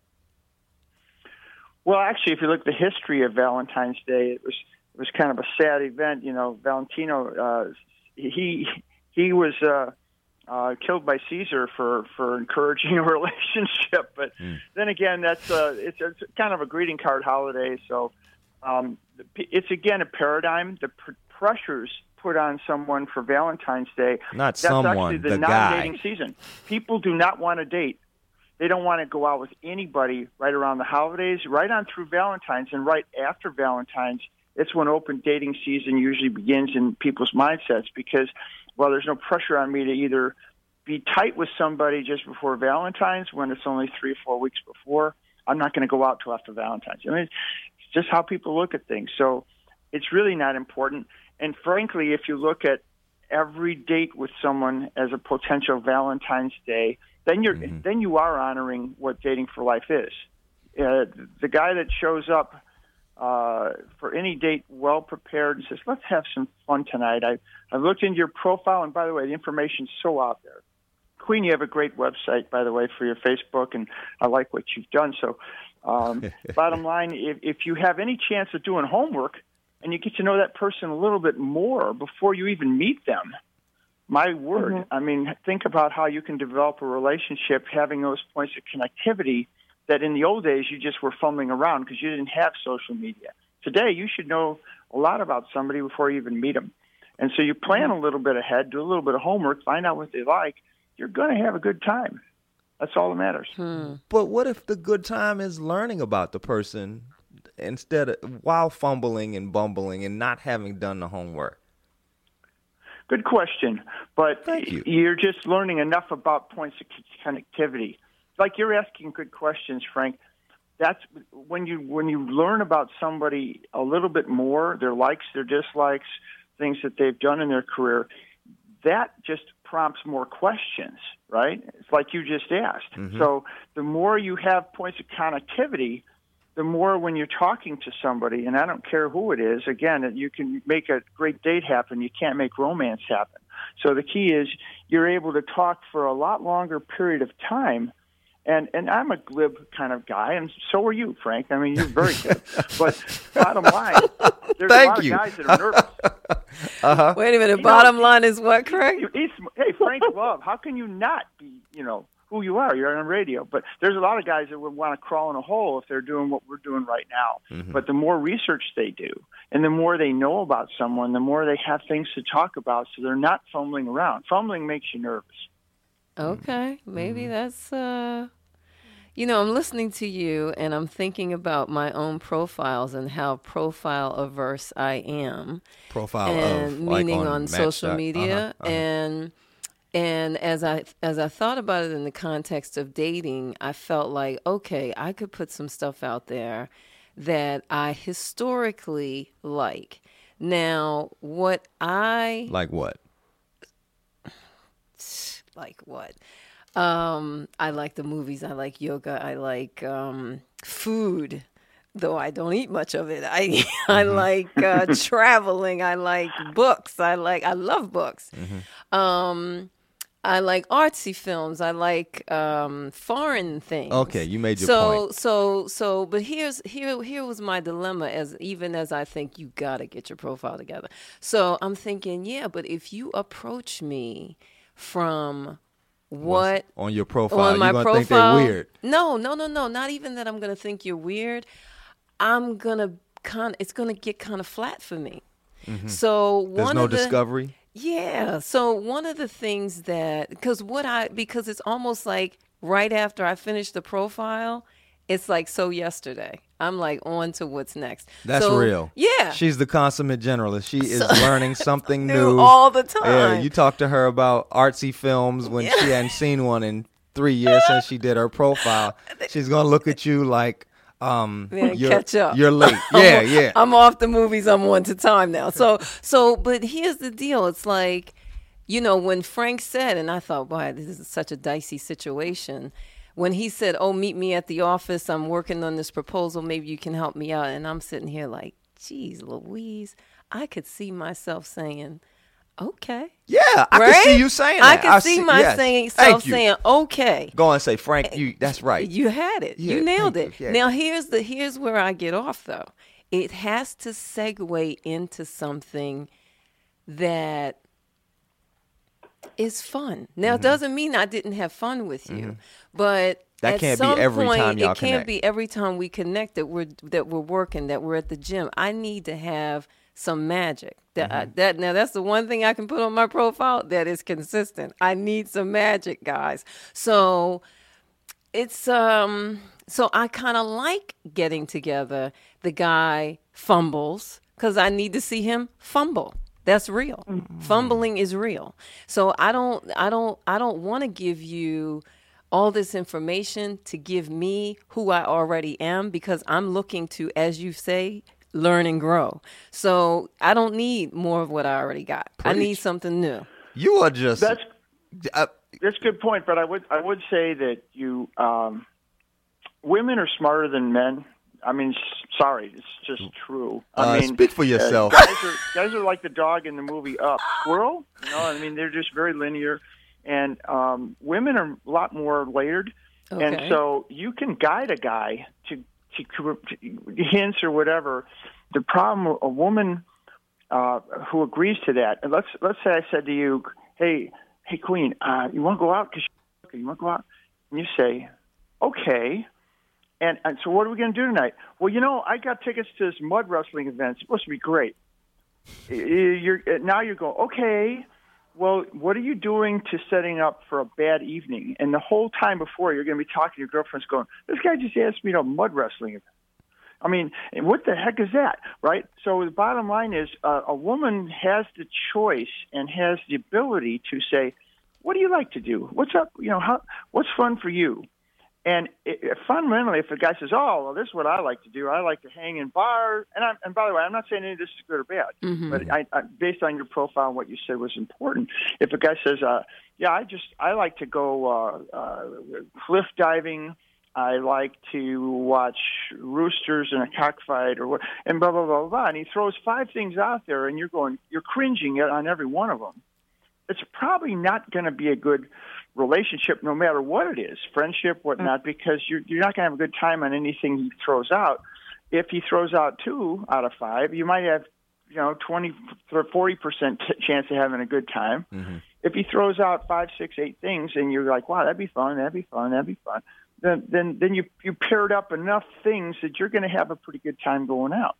Well, actually, if you look at the history of Valentine's Day, it was kind of a sad event. Valentino, he was killed by Caesar for encouraging a relationship. But then again, it's kind of a greeting card holiday. So it's again a paradigm. The pressures put on someone for Valentine's Day. That's actually the non-dating guy. season. People do not want to date. They don't want to go out with anybody right around the holidays, right on through Valentine's, and right after Valentine's. It's when open dating season usually begins in people's mindsets, because, well, there's no pressure on me to either be tight with somebody just before Valentine's when it's only 3 or 4 weeks before. I'm not going to go out till after Valentine's. I mean, it's just how people look at things. So it's really not important. And frankly, if you look at every date with someone as a potential Valentine's Day, then you are honoring what Dating for Life is. The guy that shows up for any date well prepared and says, "Let's have some fun tonight. I've looked into your profile, and by the way, the information's so out there. Queen, you have a great website, by the way, for your Facebook, and I like what you've done." So bottom line, if you have any chance of doing homework and you get to know that person a little bit more before you even meet them, my word, I mean, think about how you can develop a relationship having those points of connectivity that in the old days you just were fumbling around because you didn't have social media. Today, you should know a lot about somebody before you even meet them. And so you plan a little bit ahead, do a little bit of homework, find out what they like. You're going to have a good time. That's all that matters. But what if the good time is learning about the person while fumbling and bumbling and not having done the homework? Good question. But Thank you. You're just learning enough about points of connectivity. Like, you're asking good questions, Frank. That's when you learn about somebody a little bit more, their likes, their dislikes, things that they've done in their career, that just prompts more questions, right? It's like you just asked. So the more you have points of connectivity, the more when you're talking to somebody, and I don't care who it is, again, you can make a great date happen. You can't make romance happen. So the key is you're able to talk for a lot longer period of time. And I'm a glib kind of guy, and so are you, Frank. I mean, you're very glib. But bottom line, there's a lot of guys that are nervous. Wait a minute. Bottom line is what, Craig? Hey, Frank Love, how can you not be, who you are? You're on radio. But there's a lot of guys that would want to crawl in a hole if they're doing what we're doing right now. But the more research they do, and the more they know about someone, the more they have things to talk about, so they're not fumbling around. Fumbling makes you nervous. Okay, maybe that's you know, I'm listening to you and I'm thinking about my own profiles and how profile averse I am. Profile and of meaning like on Match social dot- media and as I thought about it in the context of dating, I felt like, okay, I could put some stuff out there that I historically like. Now, what I Like what? like what? I like the movies. I like yoga. I like food, though I don't eat much of it. I like traveling. I like books. I love books. I like artsy films. I like foreign things. Okay, you made your point. But here was my dilemma. As I think you gotta get your profile together. So I'm thinking, yeah, but if you approach me from what On your profile, on my you're gonna profile, think they're weird. No. Not even that I'm gonna think you're weird. I'm gonna it's gonna get kind of flat for me. So There's no discovery. Yeah. So one of the things that because it's almost like right after I finish the profile, it's like so yesterday. I'm like on to what's next. That's So, real. Yeah. She's the consummate generalist. She is learning something new all the time. Yeah, you talk to her about artsy films when she hadn't seen one in 3 years since she did her profile. She's gonna look at you like, catch up. You're late. Yeah. I'm off the movies. I'm on to time now. But here's the deal. It's like, you know, when Frank said, and I thought, wow, this is such a dicey situation. When he said, oh, meet me at the office, I'm working on this proposal, maybe you can help me out. And I'm sitting here like, geez, Louise, I could see myself saying, okay. Yeah, I right? can see you saying I that. can see myself Thank you. saying, okay. Go and say, Frank, that's right. You had it. Yeah, you nailed it. thank you. Yeah. Now here's where I get off though. It has to segue into something that is fun. Now it doesn't mean I didn't have fun with you, but That at can't be some every point, time y'all it can't connect. be every time we connect that we're working, that we're at the gym. I need to have some magic. Now that's the one thing I can put on my profile that is consistent. I need some magic, guys. So it's so I kind of like getting together. The guy fumbles because I need to see him fumble. That's real. Fumbling is real. So I don't want to give you all this information to give me who I already am, because I'm looking to, as you say, learn and grow. So I don't need more of what I already got. I need something new. You are just That's a good point, but I would say that you women are smarter than men. I mean, sorry, it's just true. I mean, speak for yourself. Guys are like the dog in the movie Up. Squirrel? You know, I mean, they're just very linear. And women are a lot more layered. Okay. And so you can guide a guy to hints or whatever. The problem, a woman who agrees to that, and let's say I said to you, hey, Queen, you want to go out? You want to go out? And you say, okay. And so what are we going to do tonight? Well, you know, I got tickets to this mud wrestling event. It's supposed to be great. Now you're going, okay, well, what are you doing to setting up for a bad evening? And the whole time before, you're going to be talking to your girlfriends going, this guy just asked me to a mud wrestling event. I mean, what the heck is that, right? So the bottom line is a woman has the choice and has the ability to say, what do you like to do? What's up? You know, what's fun for you? And fundamentally, if a guy says, "Oh, well, this is what I like to do. I like to hang in bars," and by the way, I'm not saying any of this is good or bad, but I, based on your profile and what you said was important. If a guy says, "Yeah, I like to go cliff diving. I like to watch roosters in a cockfight," or what, and blah blah blah blah, and he throws 5 things out there, and you're cringing on every one of them. It's probably not going to be a good relationship, no matter what it is, friendship, whatnot, because you're not going to have a good time on anything he throws out. If he throws out 2 out of 5, you might have, 20 or 40% chance of having a good time. Mm-hmm. If he throws out 5, 6, 8 things, and you're like, wow, that'd be fun, then you paired up enough things that you're going to have a pretty good time going out.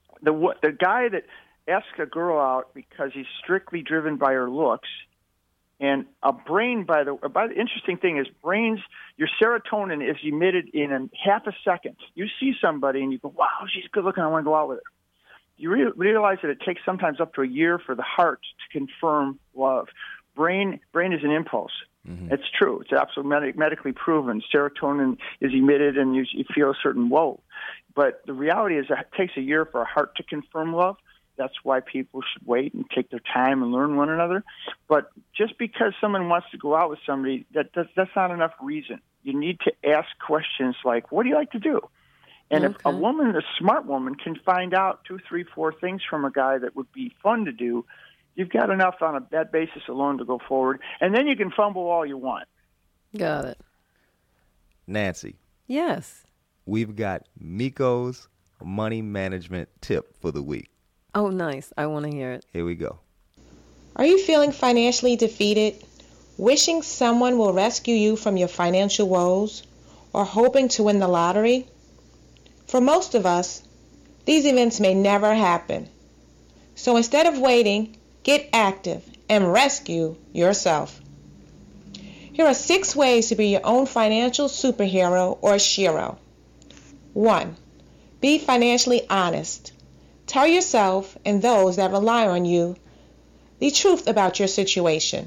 The guy that asks a girl out because he's strictly driven by her looks And a brain, by the interesting thing is your serotonin is emitted in half a second. You see somebody and you go, wow, she's good looking, I want to go out with her. You realize that it takes sometimes up to a year for the heart to confirm love. Brain is an impulse. Mm-hmm. It's true. It's absolutely medically proven. Serotonin is emitted and you feel a certain whoa. But the reality is that it takes a year for a heart to confirm love. That's why people should wait and take their time and learn one another. But just because someone wants to go out with somebody, that's not enough reason. You need to ask questions like, what do you like to do? And if a woman, a smart woman, can find out 2, 3, 4 things from a guy that would be fun to do, you've got enough on that basis alone to go forward. And then you can fumble all you want. Got it. Nancy. Yes. We've got Miko's money management tip for the week. Oh, nice. I want to hear it. Here we go. Are you feeling financially defeated, wishing someone will rescue you from your financial woes, or hoping to win the lottery? For most of us, these events may never happen. So instead of waiting, get active and rescue yourself. Here are 6 ways to be your own financial superhero or shero. 1. Be financially honest. Tell yourself and those that rely on you the truth about your situation.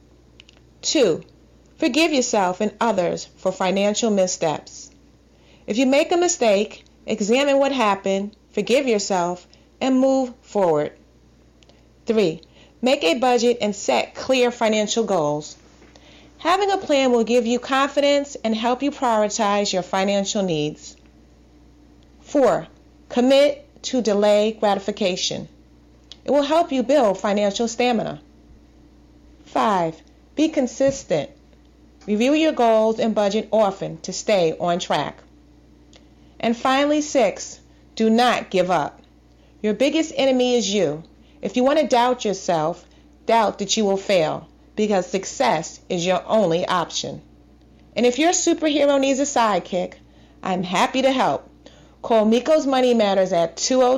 2. Forgive yourself and others for financial missteps. If you make a mistake, examine what happened, forgive yourself, and move forward. 3. Make a budget and set clear financial goals. Having a plan will give you confidence and help you prioritize your financial needs. 4. Commit to delay gratification. It will help you build financial stamina. 5. Be consistent. Review your goals and budget often to stay on track. And finally, 6. Do not give up. Your biggest enemy is you. If you want to doubt yourself, doubt that you will fail, because success is your only option. And if your superhero needs a sidekick, I'm happy to help. Call Miko's Money Matters at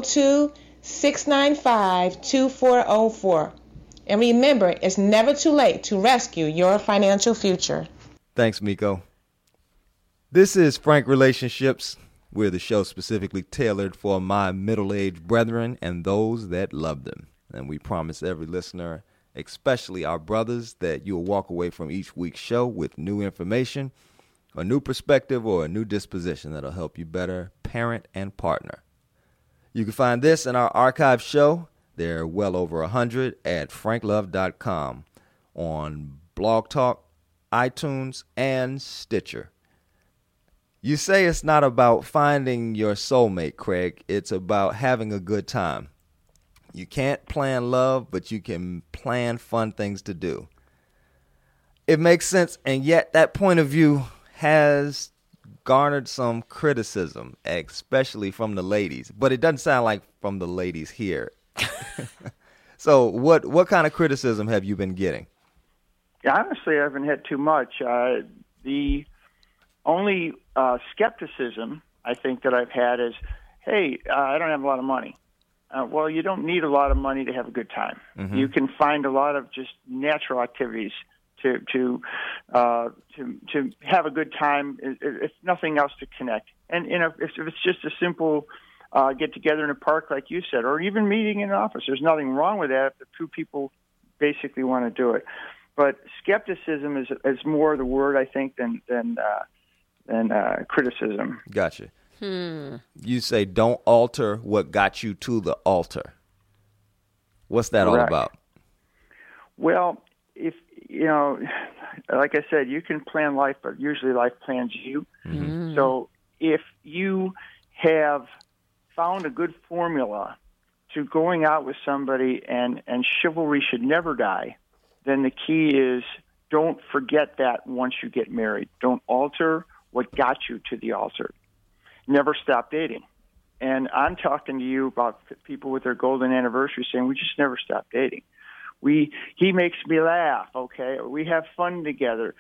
202-695-2404. And remember, it's never too late to rescue your financial future. Thanks, Miko. This is Frank Relationships. We're the show specifically tailored for my middle-aged brethren and those that love them. And we promise every listener, especially our brothers, that you'll walk away from each week's show with new information, a new perspective, or a new disposition that'll help you better parent and partner. You can find this in our archive show. There are well over 100 at franklove.com, on Blog Talk, iTunes, and Stitcher. You say it's not about finding your soulmate, Craig. It's about having a good time. You can't plan love, but you can plan fun things to do. It makes sense, and yet that point of view has garnered some criticism, especially from the ladies. But it doesn't sound like from the ladies here. So what kind of criticism have you been getting? Yeah, honestly, I haven't had too much. The only skepticism I think that I've had is, hey, I don't have a lot of money. Well, you don't need a lot of money to have a good time. Mm-hmm. You can find a lot of just natural activities to have a good time, if nothing else, to connect. And if it's just a simple get together in a park, like you said, or even meeting in an office, there's nothing wrong with that if the 2 people basically want to do it. But skepticism is more the word, I think, than criticism. Gotcha. You say don't alter what got you to the altar. What's that all about? Well, if like I said, you can plan life, but usually life plans you. Mm-hmm. So if you have found a good formula to going out with somebody, and chivalry should never die, then the key is don't forget that once you get married. Don't alter what got you to the altar. Never stop dating. And I'm talking to you about people with their golden anniversary saying, we just never stop dating. He makes me laugh, okay? We have fun together.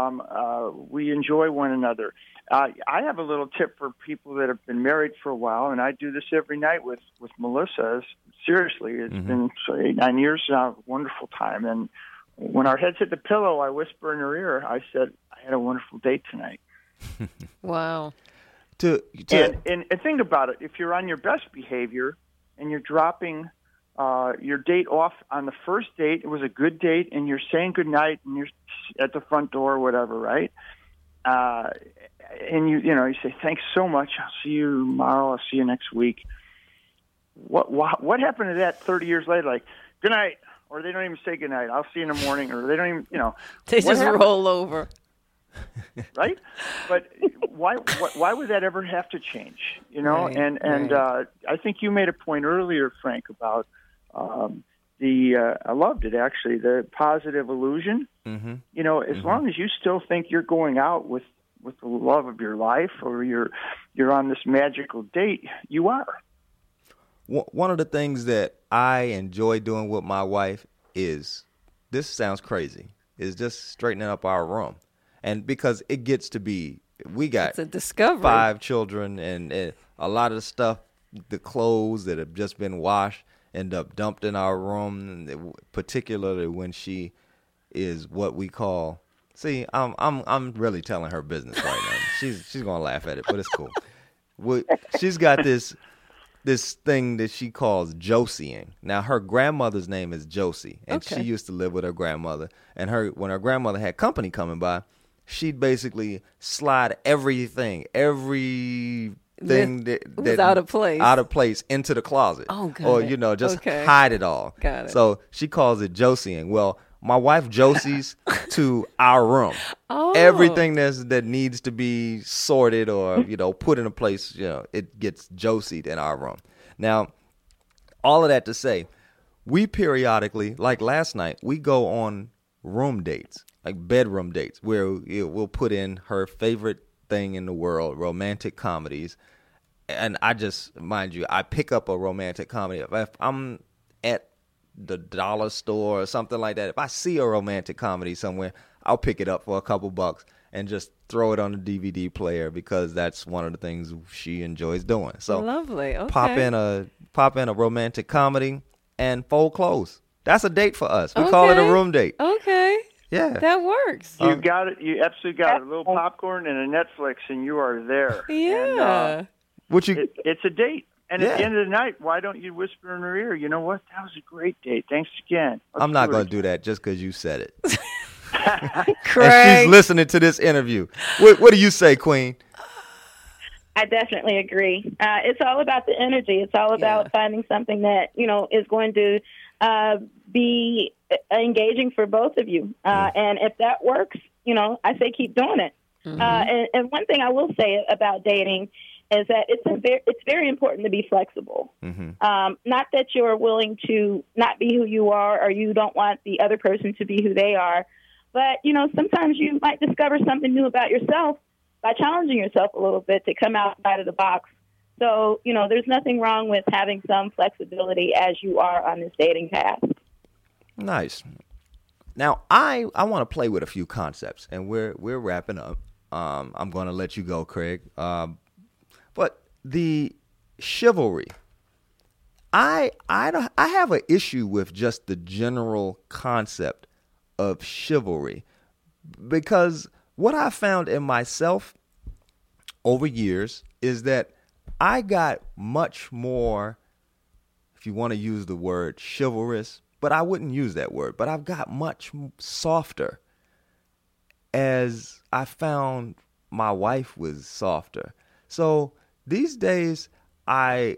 We enjoy one another. I have a little tip for people that have been married for a while, and I do this every night with Melissa. Seriously, it's been 8, 9 years now, wonderful time. And when our heads hit the pillow, I whisper in her ear, I said, I had a wonderful date tonight. Wow. And think about it. If you're on your best behavior and you're dropping your date off on the first date, it was a good date, and you're saying goodnight, and you're at the front door or whatever, right? And you say, thanks so much. I'll see you tomorrow. I'll see you next week. What happened to that 30 years later? Like, good night. Or they don't even say good night. I'll see you in the morning. Or they don't even, They just roll over. Right? But why would that ever have to change? Right, right. I think you made a point earlier, Frank, about I loved it actually, the positive illusion. Mm-hmm. As long as you still think you're going out with the love of your life, or you're on this magical date, you are. One of the things that I enjoy doing with my wife is, this sounds crazy, is just straightening up our room. And because it gets to be, it's a discovery. 5 children, and a lot of the stuff, the clothes that have just been washed, end up dumped in our room, particularly when she is what we call, see, I'm really telling her business right now. She's gonna laugh at it, but it's cool. She's got this thing that she calls Josieing. Now, her grandmother's name is Josie, and Okay. she used to live with her grandmother. And when her grandmother had company coming by, she'd basically slide everything that was out of place into the closet. Oh, got or it. just Okay. hide it all. Got it. So she calls it Josieing. Well, my wife Josies to our room. Oh. Everything that needs to be sorted or put in a place, it gets Josied in our room. Now, all of that to say, we periodically, like last night, we go on room dates, like bedroom dates, where we'll put in her favorite thing in the world, romantic comedies. And I just, mind you, I pick up a romantic comedy. If I'm at the dollar store or something like that, if I see a romantic comedy somewhere, I'll pick it up for a couple bucks and just throw it on the DVD player, because that's one of the things she enjoys doing. So lovely. Okay. pop in a romantic comedy and fold clothes. That's a date for us. We call it a room date. Okay. Yeah. That works. You got it. You absolutely got it. A little popcorn and a Netflix, and you are there. Yeah. And, it's a date. And at the end of the night, why don't you whisper in her ear, you know what? That was a great date. Thanks again. I'm not going to do that just because you said it. Craig. And she's listening to this interview. What do you say, Queen? I definitely agree. It's all about the energy. It's all about finding something that, is going to be engaging for both of you. And if that works, I say keep doing it. Mm-hmm. And one thing I will say about dating is that it's very important to be flexible. Mm-hmm. Not that you're willing to not be who you are, or you don't want the other person to be who they are, but sometimes you might discover something new about yourself by challenging yourself a little bit to come outside of the box. So there's nothing wrong with having some flexibility as you are on this dating path. Nice. Now I want to play with a few concepts, and we're wrapping up. I'm going to let you go, Craig. But the chivalry, I have an issue with just the general concept of chivalry, because what I found in myself over years is that I got much more, if you want to use the word chivalrous, but I wouldn't use that word, but I've got much softer as I found my wife was softer. So these days, I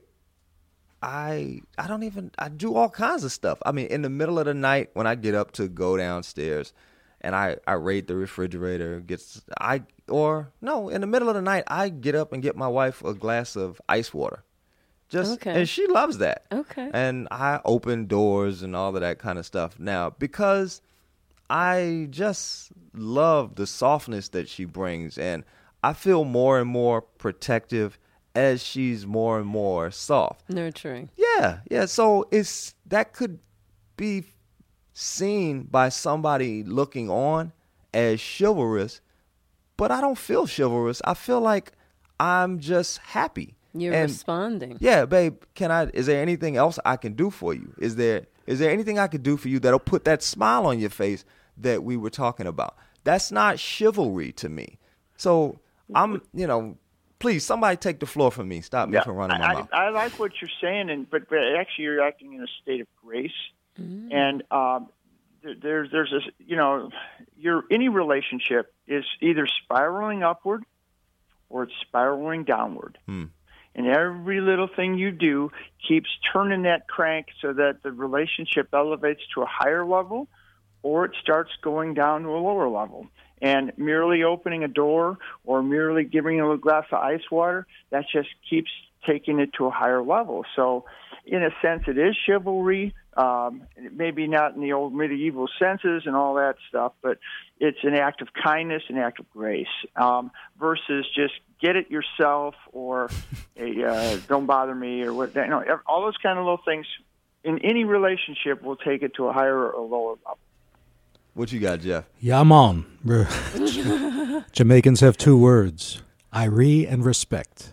do all kinds of stuff. I mean, in the middle of the night when I get up to go downstairs and I raid the refrigerator, in the middle of the night, I get up and get my wife a glass of ice water. And she loves that. Okay. And I open doors and all of that kind of stuff. Now, because I just love the softness that she brings, and I feel more and more protective as she's more and more soft. Nurturing. Yeah. So that could be seen by somebody looking on as chivalrous, but I don't feel chivalrous. I feel like I'm just happy. You're responding. Yeah, babe, is there anything else I can do for you? Is there Is there anything I could do for you that'll put that smile on your face that we were talking about? That's not chivalry to me. So I'm, please, somebody take the floor from me. Stop me from running my mouth. I like what you're saying, but actually you're acting in a state of grace. Mm-hmm. And there's this, any relationship is either spiraling upward or it's spiraling downward. And every little thing you do keeps turning that crank so that the relationship elevates to a higher level or it starts going down to a lower level. And merely opening a door or merely giving a glass of ice water, that just keeps taking it to a higher level. So in a sense, it is chivalry, maybe not in the old medieval senses and all that stuff, but it's an act of kindness, an act of grace, versus just get it yourself or don't bother me or what. All those kind of little things in any relationship will take it to a higher or lower level. What you got, Jeff? Yeah, I'm on. Jamaicans have two words, Irie and respect.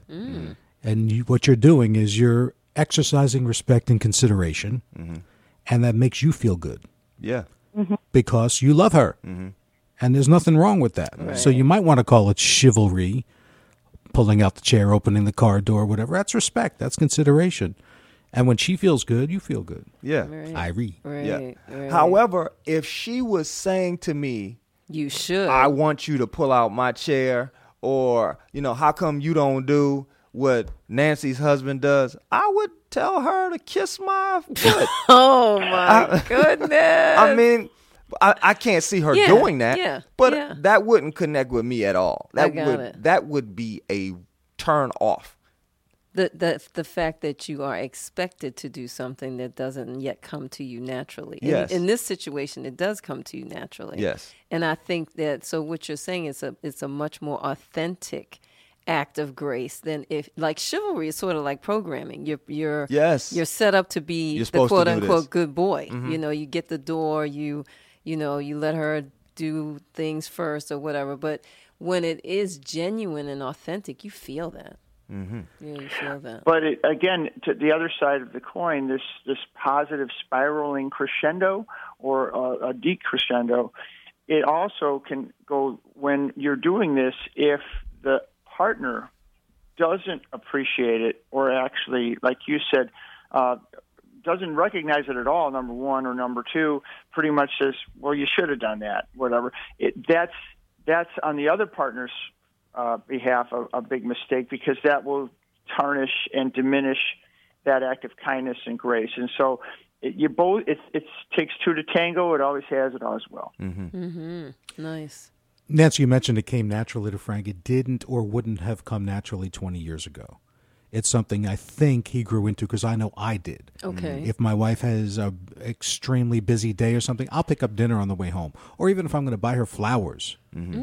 And what you're doing is you're exercising respect and consideration, and that makes you feel good. Yeah. Because you love her. And there's nothing wrong with that. Right. So you might want to call it chivalry, pulling out the chair, opening the car door, whatever. That's respect. That's consideration. And when she feels good, you feel good. Yeah. Right. Irie. Right. Yeah. Right. However, if she was saying to me, you should. I want you to pull out my chair, or, how come you don't do what Nancy's husband does? I would tell her to kiss my foot. Oh, my goodness. I mean, I can't see her doing that, but that wouldn't connect with me at all. That would be a turn off. The fact that you are expected to do something that doesn't yet come to you naturally. Yes. In this situation, it does come to you naturally. Yes. And I think that, so what you're saying is it's a much more authentic act of grace than if, like, chivalry is sort of like programming. You're set up to be the quote unquote good boy. You get the door, you let her do things first or whatever. But when it is genuine and authentic, you feel that. Yeah, you feel that. But again, to the other side of the coin, this positive spiraling crescendo or a decrescendo, it also can go when you're doing this if the partner doesn't appreciate it or actually, like you said, doesn't recognize it at all, number one, or number two, pretty much says, well, you should have done that, whatever. That's on the other partner's behalf a big mistake, because that will tarnish and diminish that act of kindness and grace. And so it takes two to tango. It always has. It always will. Nice. Nancy, you mentioned it came naturally to Frank. It didn't or wouldn't have come naturally 20 years ago. It's something I think he grew into because I know I did. Okay. If my wife has an extremely busy day or something, I'll pick up dinner on the way home. Or even if I'm going to buy her flowers.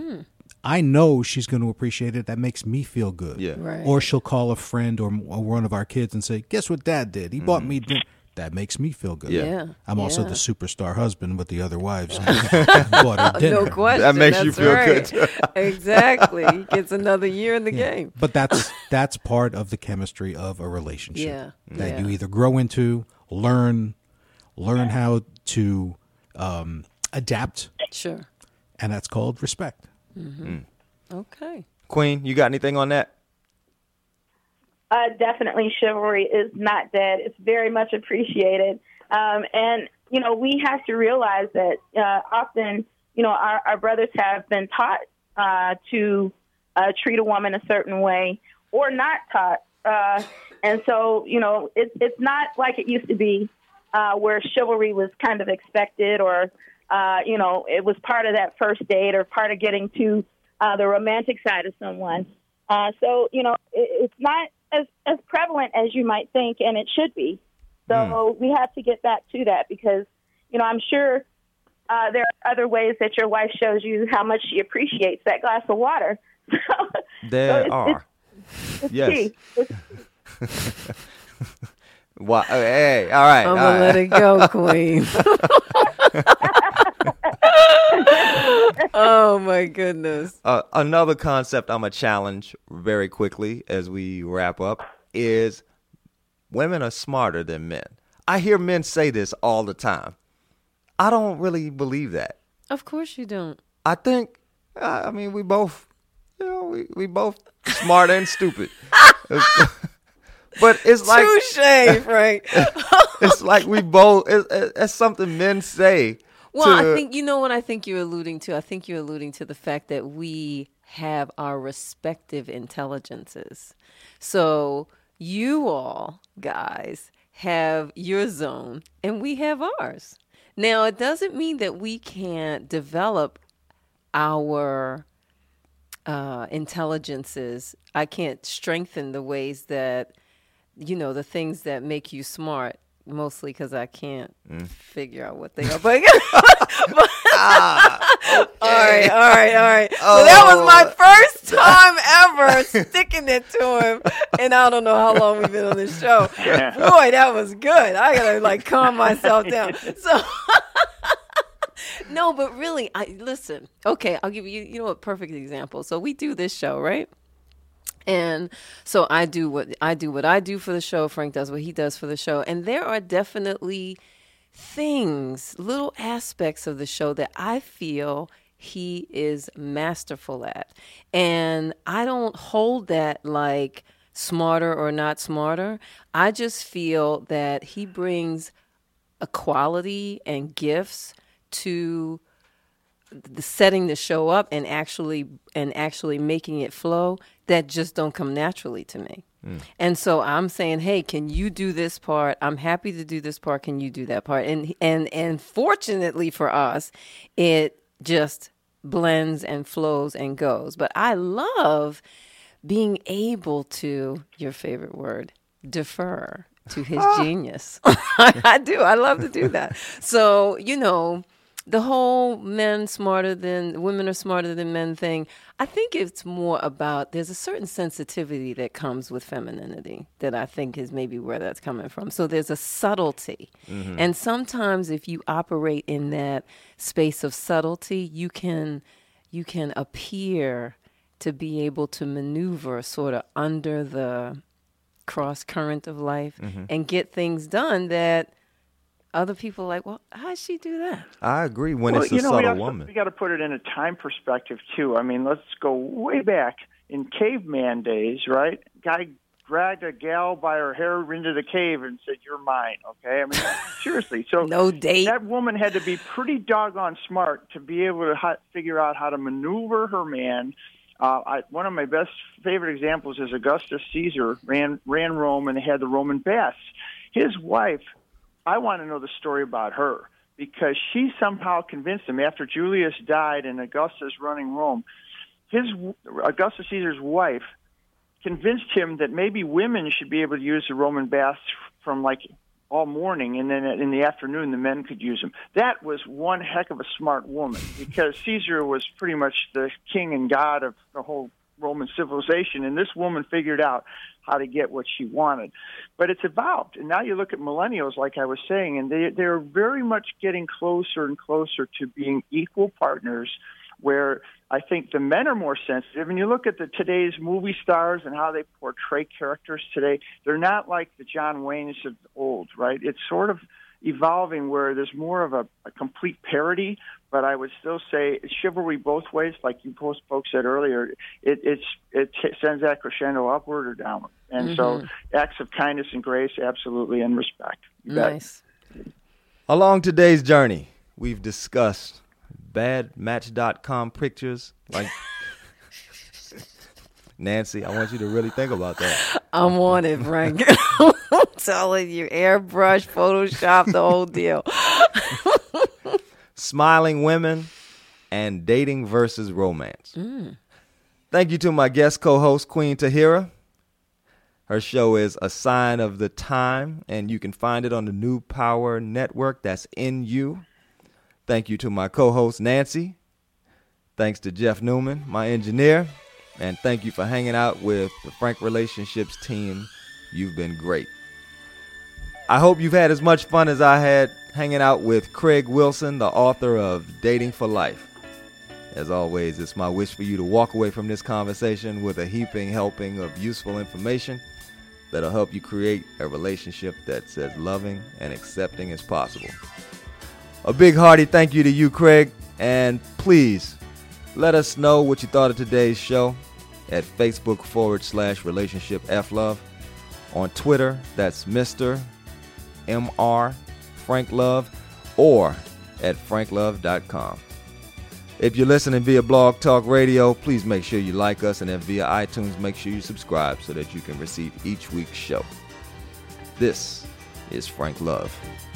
I know she's going to appreciate it. That makes me feel good. Yeah. Right. Or she'll call a friend or one of our kids and say, guess what Dad did? He bought me dinner. That makes me feel good. Yeah. I'm also the superstar husband with the other wives. Bought her dinner. No question. That makes you feel good. Exactly. He gets another year in the game. But that's part of the chemistry of a relationship. Yeah. That you either grow into, learn how to adapt. Sure. And that's called respect. Okay. Queen, you got anything on that? Definitely, chivalry is not dead. It's very much appreciated. And, we have to realize that often, our brothers have been taught to treat a woman a certain way or not taught. And so, it's not like it used to be where chivalry was kind of expected or, it was part of that first date or part of getting to the romantic side of someone. So, it's not as prevalent as you might think, and it should be. So we have to get back to that because, I'm sure there are other ways that your wife shows you how much she appreciates that glass of water. There are. It's yes. key. Wow. Hey, all right. I'm going to let it go, Queen. Oh, my goodness. Another concept I'm going to challenge very quickly as we wrap up is women are smarter than men. I hear men say this all the time. I don't really believe that. Of course you don't. I think, I mean, we both, we both smart and stupid. But it's like touche, Frank. It's like we both. It's something men say. Well, I think you know what I think you're alluding to. I think you're alluding to the fact that we have our respective intelligences. So you all guys have your zone, and we have ours. Now, it doesn't mean that we can't develop our intelligences. I can't strengthen the ways that, the things that make you smart, mostly because I can't figure out what they are. But, all right. So that was my first time ever sticking it to him. And I don't know how long we've been on this show. Boy, that was good. I got to calm myself down. So... No, but really, listen. Okay, I'll give you, a perfect example. So we do this show, right? And so I do what I do for the show. Frank does what he does for the show. And there are definitely things, little aspects of the show that I feel he is masterful at. And I don't hold that like smarter or not smarter. I just feel that he brings a quality and gifts to the setting the show up and actually making it flow that just don't come naturally to me. And so I'm saying, hey, can you do this part? I'm happy to do this part. Can you do that part? And fortunately for us, it just blends and flows and goes. But I love being able to, your favorite word, defer to his genius. I do. I love to do that. So, the whole women are smarter than men thing, I think it's more about, there's a certain sensitivity that comes with femininity that I think is maybe where that's coming from. So there's a subtlety. Mm-hmm. And sometimes if you operate in that space of subtlety, you can appear to be able to maneuver sort of under the cross current of life and get things done that other people are like, well, how'd she do that? I agree when it's a subtle woman. We got to put it in a time perspective, too. I mean, let's go way back in caveman days, right? Guy dragged a gal by her hair into the cave and said, you're mine, okay? I mean, seriously. So no date. That woman had to be pretty doggone smart to be able to figure out how to maneuver her man. One of my favorite examples is Augustus Caesar ran Rome, and they had the Roman baths. His wife, I want to know the story about her, because she somehow convinced him after Julius died and Augustus running Rome. Augustus Caesar's wife convinced him that maybe women should be able to use the Roman baths from all morning, and then in the afternoon the men could use them. That was one heck of a smart woman, because Caesar was pretty much the king and god of the whole Roman civilization, and this woman figured out how to get what she wanted. But it's evolved, and now you look at millennials, like I was saying, and they're very much getting closer and closer to being equal partners, where I think the men are more sensitive. And you look at today's movie stars and how they portray characters today, they're not like the John Waynes of old, right? It's sort of evolving where there's more of a complete parody, but I would still say chivalry both ways, like you folks said earlier. It sends that crescendo upward or downward, and so acts of kindness and grace, absolutely, and respect. Nice. Along today's journey, we've discussed badmatch.com pictures. Like Nancy, I want you to really think about that. I'm on it, Frank. I'm telling you, airbrush, Photoshop, the whole deal. Smiling women and dating versus romance. Thank you to my guest co-host, Queen Tahira. Her show is A Sign of the Time, and you can find it on the New Power Network. That's NU. Thank you to my co-host, Nancy. Thanks to Jeff Newman, my engineer. And thank you for hanging out with the Frank Relationships team. You've been great. I hope you've had as much fun as I had hanging out with Craig Wilson, the author of Dating for Life. As always, it's my wish for you to walk away from this conversation with a heaping helping of useful information. that'll help you create a relationship that's as loving and accepting as possible. A big hearty thank you to you, Craig, and please let us know what you thought of today's show at Facebook.com/RelationshipFLove. On Twitter, that's Mr. Mr. Frank Love, or at franklove.com. If you're listening via Blog Talk Radio, please make sure you like us, and then via iTunes, make sure you subscribe so that you can receive each week's show. This is Frank Love.